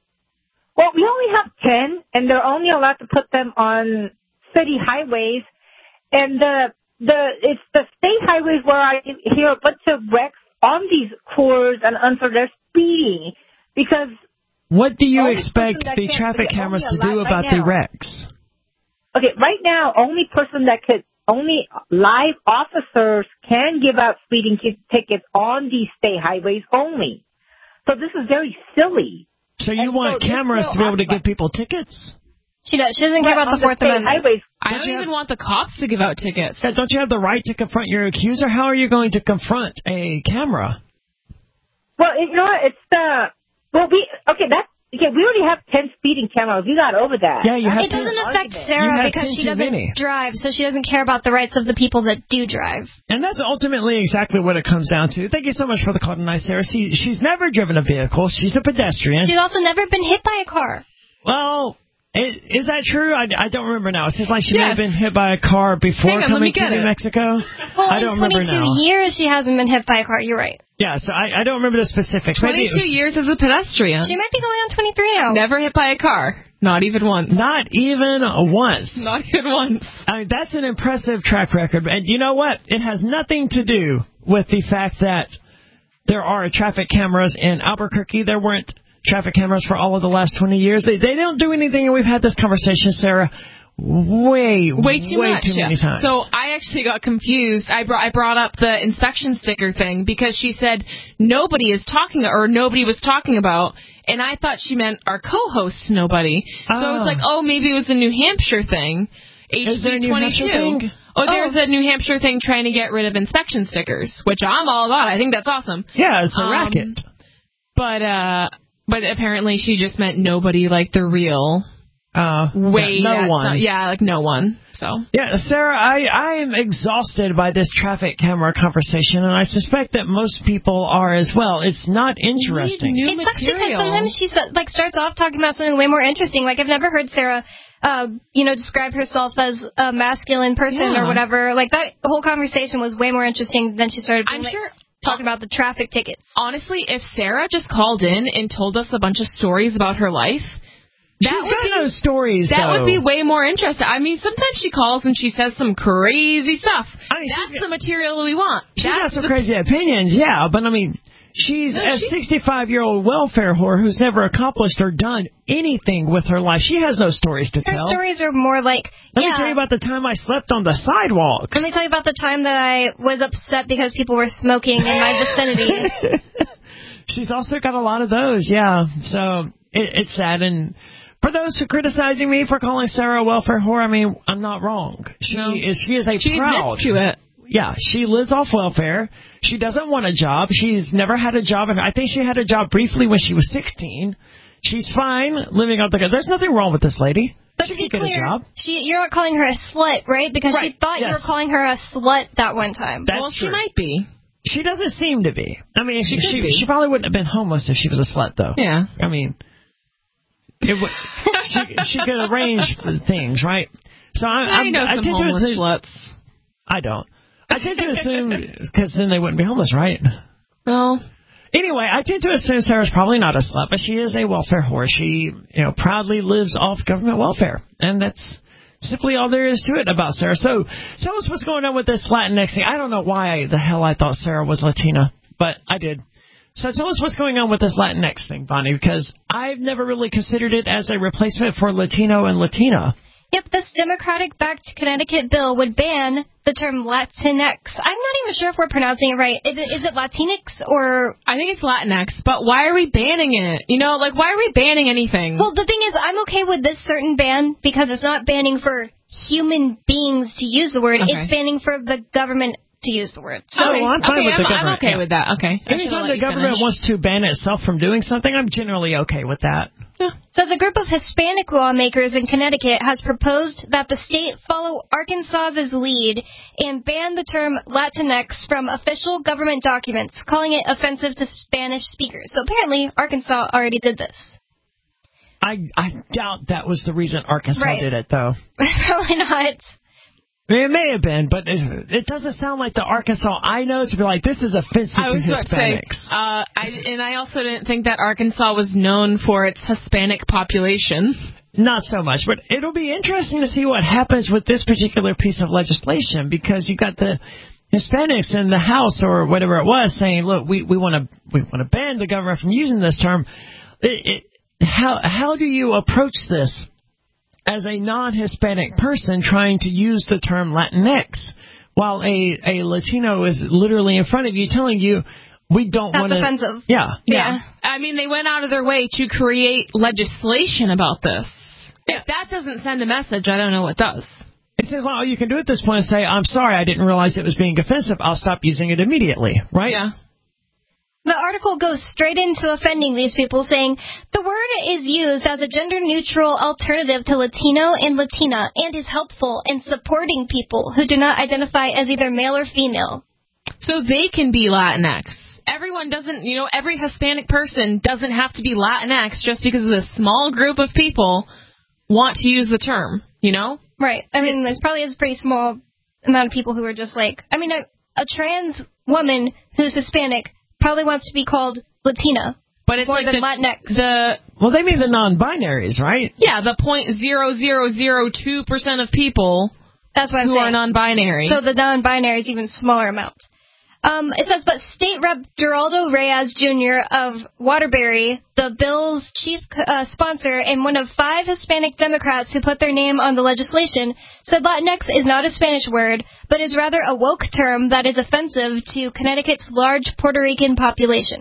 Speaker 12: Well, we only have ten, and they're only allowed to put them on city highways. And the the it's the state highways where I hear a bunch of wrecks on these Coors and Unser. They're speeding because.
Speaker 3: What do you
Speaker 12: Only
Speaker 3: expect
Speaker 12: person that
Speaker 3: the
Speaker 12: can-
Speaker 3: traffic
Speaker 12: okay,
Speaker 3: cameras
Speaker 12: only
Speaker 3: to do
Speaker 12: alive
Speaker 3: about
Speaker 12: right
Speaker 3: the
Speaker 12: now.
Speaker 3: wrecks?
Speaker 12: Okay, right now, only person that could, only live officers can give out speeding ki- tickets on these state highways only. So this is very silly.
Speaker 3: So you
Speaker 12: And
Speaker 3: want
Speaker 12: so this
Speaker 3: cameras
Speaker 12: bill
Speaker 3: to be able to
Speaker 12: outlines-
Speaker 3: give people tickets?
Speaker 5: She does. She doesn't care
Speaker 12: But
Speaker 5: about
Speaker 12: on
Speaker 5: the Fourth
Speaker 12: state
Speaker 5: Amendment.
Speaker 12: highways,
Speaker 4: I
Speaker 3: Don't
Speaker 4: don't
Speaker 3: you
Speaker 4: even
Speaker 3: have-
Speaker 4: want the cops to give out tickets.
Speaker 3: Yeah, don't you have the right to confront your accuser? How are you going to confront a camera?
Speaker 12: well, you know what? It's the, well, we, okay, that's, okay, we already have ten speeding cameras. We got over that.
Speaker 3: Yeah, you have
Speaker 5: It doesn't
Speaker 3: ten.
Speaker 5: affect
Speaker 3: You
Speaker 5: Sarah
Speaker 3: have
Speaker 5: because
Speaker 3: ten
Speaker 5: she
Speaker 3: too
Speaker 5: doesn't
Speaker 3: many.
Speaker 5: drive, so she doesn't care about the rights of the people that do drive.
Speaker 3: And that's ultimately exactly what it comes down to. Thank you so much for the call tonight, Sarah. She, she's never driven a vehicle. She's a pedestrian.
Speaker 5: She's also never been hit by a car.
Speaker 3: Well, i- is that true? I, I don't remember now. It seems like she may
Speaker 4: Yes.
Speaker 3: have been hit by a car before
Speaker 4: Hang on, let
Speaker 3: coming
Speaker 4: me
Speaker 3: to
Speaker 4: get
Speaker 3: New
Speaker 4: it.
Speaker 3: Mexico.
Speaker 5: Well,
Speaker 3: I don't
Speaker 5: in
Speaker 3: remember
Speaker 5: twenty-two
Speaker 3: now.
Speaker 5: years, she hasn't been hit by a car. You're right.
Speaker 3: Yeah, so I, I don't remember the specifics. Maybe it
Speaker 4: twenty-two
Speaker 3: was
Speaker 4: years as a pedestrian.
Speaker 5: She might be going on twenty-three now.
Speaker 4: Never hit by a car. Not even once.
Speaker 3: Not even once.
Speaker 4: Not even once.
Speaker 3: I mean, that's an impressive track record. And you know what? It has nothing to do with the fact that there are traffic cameras in Albuquerque. There weren't traffic cameras for all of the last twenty years. They, they don't do anything, and we've had this conversation, Sarah, way,
Speaker 4: Way too
Speaker 3: way
Speaker 4: much.
Speaker 3: too many times.
Speaker 4: So I actually got confused. I brought I brought up the inspection sticker thing because she said nobody is talking or nobody was talking about, and I thought she meant our co-host nobody. So I
Speaker 3: Ah.
Speaker 4: was like, oh, maybe it was a New Hampshire thing.
Speaker 3: Is there a
Speaker 4: H B
Speaker 3: New Hampshire
Speaker 4: twenty-two.
Speaker 3: thing?
Speaker 4: Oh, there's a New Hampshire thing trying to get rid of inspection stickers, which I'm all about. I think that's awesome.
Speaker 3: yeah, it's a
Speaker 4: Um,
Speaker 3: racket.
Speaker 4: But uh, but apparently she just meant nobody, like the real
Speaker 3: Uh,
Speaker 4: way.
Speaker 3: no
Speaker 4: that's
Speaker 3: one.
Speaker 4: not- yeah, like no one. So.
Speaker 3: Yeah, Sarah, I, I am exhausted by this traffic camera conversation, and I suspect that most people are as well. It's not interesting.
Speaker 4: New
Speaker 5: It sucks because
Speaker 4: material.
Speaker 5: sometimes she sa- like starts off talking about something way more interesting. Like I've never heard Sarah, uh, you know, describe herself as a masculine person
Speaker 4: Yeah.
Speaker 5: or whatever. Like that whole conversation was way more interesting than she started.
Speaker 4: I'm
Speaker 5: like,
Speaker 4: sure.
Speaker 5: talking about the traffic tickets.
Speaker 4: Honestly, if Sarah just called in and told us a bunch of stories about her life, That
Speaker 3: She's
Speaker 4: would
Speaker 3: got
Speaker 4: be,
Speaker 3: those stories,
Speaker 4: That
Speaker 3: though.
Speaker 4: would be way more interesting. I mean, sometimes she calls and she says some crazy stuff. I mean, That's the material we want.
Speaker 3: She's
Speaker 4: That's
Speaker 3: got some
Speaker 4: the,
Speaker 3: crazy opinions, yeah, but I mean, she's
Speaker 4: No,
Speaker 3: a
Speaker 4: she's-
Speaker 3: sixty-five-year-old welfare whore who's never accomplished or done anything with her life. She has no stories to
Speaker 5: Her
Speaker 3: tell.
Speaker 5: stories are more like,
Speaker 3: Let
Speaker 5: yeah.
Speaker 3: me tell you about the time I slept on the sidewalk.
Speaker 5: Let me tell you about the time that I was upset because people were smoking in my vicinity.
Speaker 3: She's also got a lot of those, yeah. So it, it's sad. And for those who are criticizing me for calling Sarah a welfare whore, I mean, I'm not wrong. She
Speaker 4: No.
Speaker 3: is. She is a
Speaker 4: She
Speaker 3: proud.
Speaker 4: admits to it.
Speaker 3: Yeah, she lives off welfare. She doesn't want a job. She's never had a job. I think she had a job briefly when she was sixteen. She's fine living out the. There's nothing wrong with this lady.
Speaker 5: But
Speaker 3: she
Speaker 5: to be
Speaker 3: can get
Speaker 5: clear,
Speaker 3: a job.
Speaker 5: she, you're not calling her a slut, right? Because
Speaker 3: Right,
Speaker 5: she thought you
Speaker 3: yes.
Speaker 5: were calling her a slut that one time.
Speaker 3: That's
Speaker 4: well,
Speaker 3: true.
Speaker 4: she might be.
Speaker 3: She doesn't seem to be. I mean,
Speaker 4: She
Speaker 3: she
Speaker 4: could be.
Speaker 3: she probably wouldn't have been homeless if she was a slut, though.
Speaker 4: Yeah.
Speaker 3: I mean, it would, she she could arrange for things, right? So I,
Speaker 4: I
Speaker 3: I'm,
Speaker 4: know
Speaker 3: I
Speaker 4: some
Speaker 3: tend to
Speaker 4: homeless
Speaker 3: assume-
Speaker 4: sluts.
Speaker 3: I don't. I tend to assume because then they wouldn't be homeless, right?
Speaker 4: Well,
Speaker 3: anyway, I tend to assume Sarah's probably not a slut, but she is a welfare whore. She, you know, proudly lives off government welfare, and that's simply all there is to it about Sarah. So tell us what's going on with this Latinx thing. I don't know why the hell I thought Sarah was Latina, but I did. So tell us what's going on with this Latinx thing, Bonnie, because I've never really considered it as a replacement for Latino and Latina.
Speaker 5: Yep, this Democratic-backed Connecticut bill would ban the term Latinx. I'm not even sure if we're pronouncing it right. Is it, is it Latinx or...
Speaker 4: I think it's Latinx, but why are we banning it? You know, like, why are we banning anything?
Speaker 5: Well, the thing is, I'm okay with this certain ban because it's not banning for human beings to use the word.
Speaker 4: Okay.
Speaker 5: It's banning for the government to use the word.
Speaker 3: So
Speaker 4: okay.
Speaker 3: I'm fine
Speaker 4: okay,
Speaker 3: with the
Speaker 4: I'm,
Speaker 3: government.
Speaker 4: I'm okay
Speaker 3: yeah.
Speaker 4: with that. Okay. I should've
Speaker 3: Anytime
Speaker 4: let
Speaker 3: the
Speaker 4: you
Speaker 3: government
Speaker 4: finish.
Speaker 3: wants to ban itself from doing something, I'm generally okay with that.
Speaker 4: Yeah.
Speaker 5: So the group of Hispanic lawmakers in Connecticut has proposed that the state follow Arkansas's lead and ban the term Latinx from official government documents, calling it offensive to Spanish speakers. So apparently Arkansas already did this.
Speaker 3: I I doubt that was the reason Arkansas
Speaker 5: Right.
Speaker 3: did it, though.
Speaker 5: Probably not.
Speaker 3: It may have been, but it, it doesn't sound like the Arkansas I know to be like, this is offensive
Speaker 4: I
Speaker 3: to
Speaker 4: was about to say,
Speaker 3: Hispanics.
Speaker 4: uh, I, and I also didn't think that Arkansas was known for its Hispanic population.
Speaker 3: Not so much, but it'll be interesting to see what happens with this particular piece of legislation, because you got the Hispanics in the House or whatever it was saying, look, we we want to we want to ban the government from using this term. It, it, how how do you approach this as a non-Hispanic person trying to use the term Latinx while a a Latino is literally in front of you telling you we don't want to?
Speaker 5: That's offensive.
Speaker 3: Yeah.
Speaker 4: Yeah. I mean, they went out of their way to create legislation about this.
Speaker 3: Yeah.
Speaker 4: If that doesn't send a message, I don't know what does.
Speaker 3: It says all you can do at this point is say, I'm sorry, I didn't realize it was being offensive. I'll stop using it immediately, right?
Speaker 4: Yeah.
Speaker 5: The article goes straight into offending these people, saying, the word is used as a gender-neutral alternative to Latino and Latina and is helpful in supporting people who do not identify as either male or female.
Speaker 4: So they can be Latinx. Everyone doesn't, you know, every Hispanic person doesn't have to be Latinx just because of this small group of people want to use the term, you know?
Speaker 5: Right. I mean, there's probably a pretty small amount of people who are just like, I mean, a, a trans woman who's Hispanic probably wants to be called Latina.
Speaker 4: But it's
Speaker 5: more
Speaker 4: like
Speaker 5: than
Speaker 4: the,
Speaker 5: Latinx.
Speaker 4: the
Speaker 3: Well, they mean the non-binaries, right?
Speaker 4: yeah, the point zero zero zero two percent of people
Speaker 5: That's what I'm
Speaker 4: who
Speaker 5: saying.
Speaker 4: are non-binary.
Speaker 5: So the non-binary is even smaller amount. Um, it says, but State Rep Geraldo Reyes Junior of Waterbury, the bill's chief uh, sponsor and one of five Hispanic Democrats who put their name on the legislation, said Latinx is not a Spanish word, but is rather a woke term that is offensive to Connecticut's large Puerto Rican population.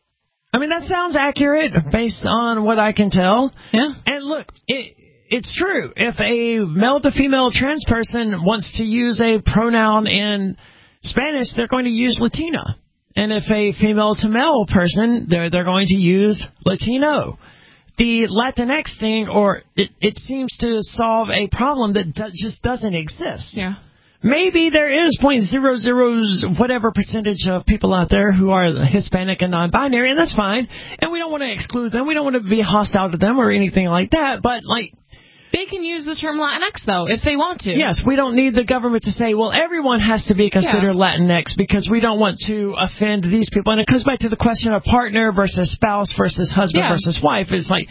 Speaker 3: I mean, that sounds accurate based on what I can tell.
Speaker 4: Yeah.
Speaker 3: And look, it, it's true. If a male to female trans person wants to use a pronoun in Spanish, they're going to use Latina. And if a female to male person, they're, they're going to use Latino. The Latinx thing, or it, it seems to solve a problem that do, just doesn't exist.
Speaker 4: Yeah.
Speaker 3: Maybe there is point zero zero whatever percentage of people out there who are Hispanic and non-binary, and that's fine. And we don't want to exclude them. We don't want to be hostile to them or anything like that. But, like,
Speaker 4: They can use the term Latinx, though, if they want to.
Speaker 3: yes, we don't need the government to say, well, everyone has to be considered
Speaker 4: Yeah.
Speaker 3: Latinx because we don't want to offend these people. And it comes back to the question of partner versus spouse versus husband
Speaker 4: Yeah.
Speaker 3: versus wife. It's like,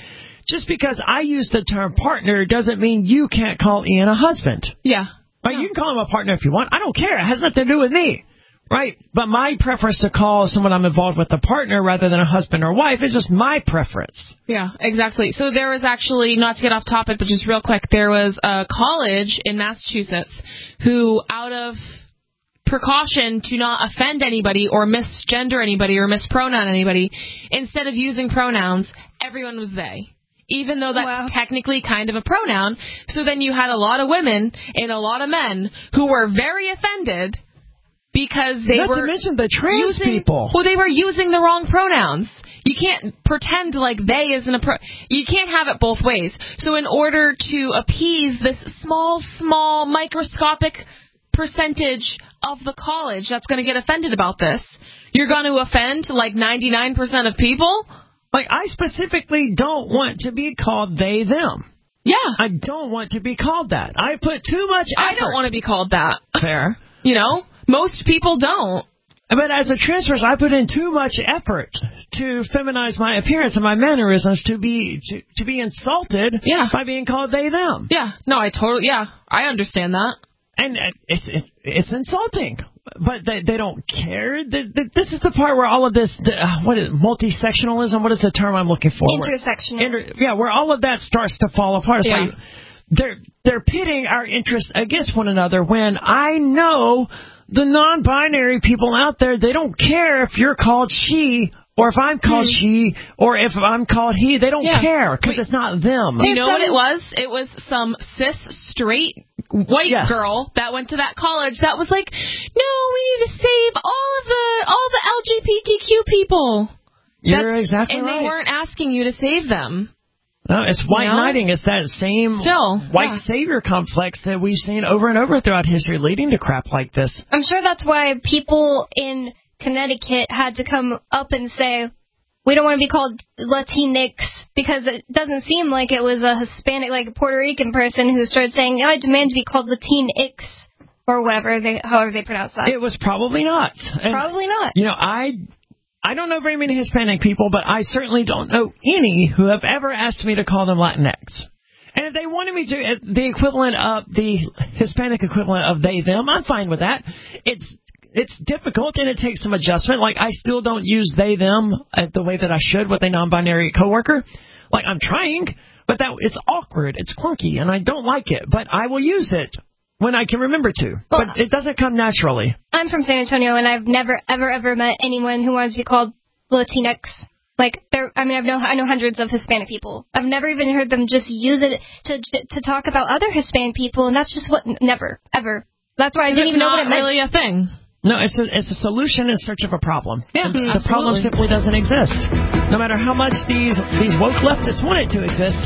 Speaker 3: just because I use the term partner doesn't mean you can't call Ian a husband.
Speaker 4: Yeah.
Speaker 3: Right?
Speaker 4: yeah.
Speaker 3: You can call him a partner if you want. I don't care. It has nothing to do with me. Right? But my preference to call someone I'm involved with a partner rather than a husband or wife is just my preference.
Speaker 4: Yeah, exactly. So there was actually, not to get off topic, but just real quick, there was a college in Massachusetts who, out of precaution to not offend anybody or misgender anybody or mispronoun anybody, instead of using pronouns, everyone was they. Even though that's wow. technically kind of a pronoun. So then you had a lot of women and a lot of men who were very offended because they
Speaker 3: Not
Speaker 4: were
Speaker 3: to mention the trans
Speaker 4: using,
Speaker 3: people.
Speaker 4: Well, they were using the wrong pronouns. You can't pretend like they isn't a pro. You can't have it both ways. So in order to appease this small, small, microscopic percentage of the college that's going to get offended about this, you're going to offend like ninety-nine percent of people?
Speaker 3: Like, I specifically don't want to be called they, them.
Speaker 4: Yeah.
Speaker 3: I don't want to be called that. I put too much effort.
Speaker 4: I don't want to be called that.
Speaker 3: Fair.
Speaker 4: You know? Most people don't.
Speaker 3: But as a trans person, I put in too much effort to feminize my appearance and my mannerisms to be to, to be insulted
Speaker 4: yeah.
Speaker 3: by being called they, them.
Speaker 4: Yeah. No, I totally, yeah. I understand that.
Speaker 3: And it's it's, it's insulting. But they they don't care. The, the, this is the part where all of this, uh, what is multi-sectionalism? What is the term I'm looking for?
Speaker 5: Intersectional.
Speaker 3: Where, inter, yeah, where all of that starts to fall apart. It's
Speaker 4: yeah.
Speaker 3: like they're they're pitting our interests against one another when I know the non-binary people out there, they don't care if you're called she or if I'm called mm. she or if I'm called he. They don't
Speaker 4: yeah.
Speaker 3: care because it's not them.
Speaker 4: You know what it was? It was some cis straight white
Speaker 3: yes.
Speaker 4: girl that went to that college that was like, no, we need to save all of the all the L G B T Q people.
Speaker 3: You're
Speaker 4: That's,
Speaker 3: exactly
Speaker 4: and
Speaker 3: right.
Speaker 4: And they weren't asking you to save them.
Speaker 3: No, it's white
Speaker 4: you know?
Speaker 3: knighting. It's that same
Speaker 4: Still,
Speaker 3: white
Speaker 4: yeah.
Speaker 3: savior complex that we've seen over and over throughout history leading to crap like this.
Speaker 5: I'm sure that's why people in Connecticut had to come up and say, we don't want to be called Latinx, because it doesn't seem like it was a Hispanic, like a Puerto Rican person who started saying, oh, I demand to be called Latinx, or whatever, they, however they pronounce that.
Speaker 3: It was probably not. And,
Speaker 5: probably not.
Speaker 3: You know, I... I don't know very many Hispanic people, but I certainly don't know any who have ever asked me to call them Latinx. And if they wanted me to, the equivalent of the Hispanic equivalent of they, them, I'm fine with that. It's it's difficult and it takes some adjustment. Like, I still don't use they, them the way that I should with a non-binary coworker. Like, I'm trying, but that it's awkward, it's clunky, and I don't like it. But I will use it when I can remember to. Well, but it doesn't come naturally.
Speaker 5: I'm from San Antonio, and I've never, ever, ever met anyone who wants to be called Latinx. Like, there, I mean, I know I know hundreds of Hispanic people. I've never even heard them just use it to to talk about other Hispanic people, and that's just what, never, ever. That's why I didn't even know what it meant.
Speaker 4: It's not really a thing.
Speaker 5: No,
Speaker 3: it's a, it's a solution in search of a problem.
Speaker 4: Yeah,
Speaker 3: the, the problem simply doesn't exist. No matter how much these these woke leftists want it to exist,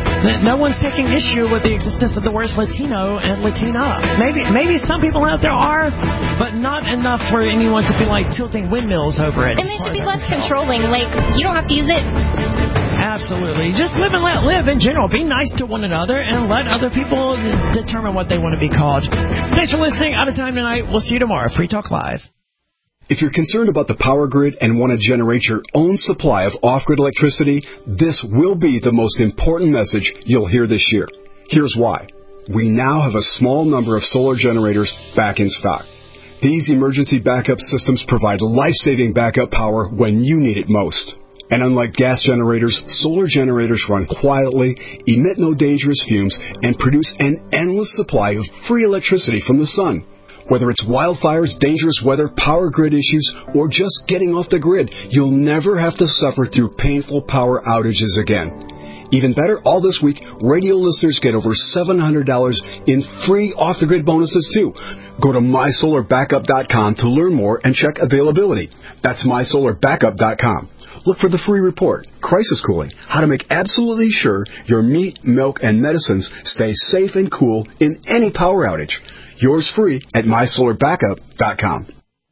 Speaker 3: no one's taking issue with the existence of the words Latino and Latina. Maybe maybe some people out there are, but not enough for anyone to be like tilting windmills over it.
Speaker 5: And they should be less controlling. Like, you don't have to use it.
Speaker 3: Absolutely. Just live and let live in general. Be nice to one another and let other people determine what they want to be called. Thanks for listening. Out of time tonight. We'll see you tomorrow. Free Talk Live.
Speaker 13: If you're concerned about the power grid and want to generate your own supply of off-grid electricity, this will be the most important message you'll hear this year. Here's why. We now have a small number of solar generators back in stock. These emergency backup systems provide life-saving backup power when you need it most. And unlike gas generators, solar generators run quietly, emit no dangerous fumes, and produce an endless supply of free electricity from the sun. Whether it's wildfires, dangerous weather, power grid issues, or just getting off the grid, you'll never have to suffer through painful power outages again. Even better, all this week, radio listeners get over seven hundred dollars in free off-the-grid bonuses, too. Go to my solar backup dot com to learn more and check availability. That's my solar backup dot com. Look for the free report, Crisis Cooling, how to make absolutely sure your meat, milk, and medicines stay safe and cool in any power outage. Yours free at my solar backup dot com.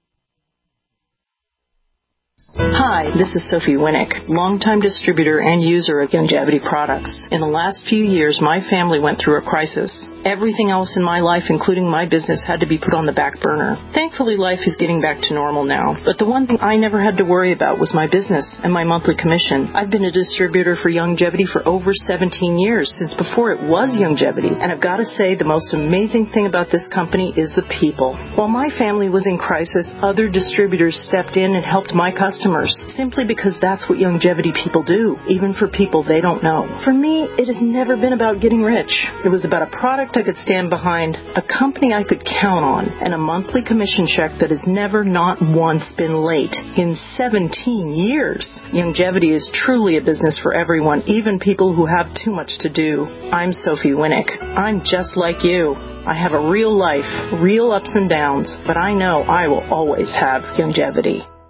Speaker 14: Hi, this is Sophie Winnick, longtime distributor and user of Longevity products. In the last few years, my family went through a crisis. Everything else in my life, including my business, had to be put on the back burner. Thankfully, life is getting back to normal now. But the one thing I never had to worry about was my business and my monthly commission. I've been a distributor for Youngevity for over seventeen years, since before it was Youngevity. And I've got to say, the most amazing thing about this company is the people. While my family was in crisis, other distributors stepped in and helped my customers, simply because that's what Youngevity people do, even for people they don't know. For me, it has never been about getting rich. It was about a product I could stand behind, a company I could count on, and a monthly commission check that has never not once been late in seventeen years. Youngevity is truly a business for everyone, even people who have too much to do. I'm Sophie Winnick. I'm just like you. I have a real life, real ups and downs, but I know I will always have Youngevity.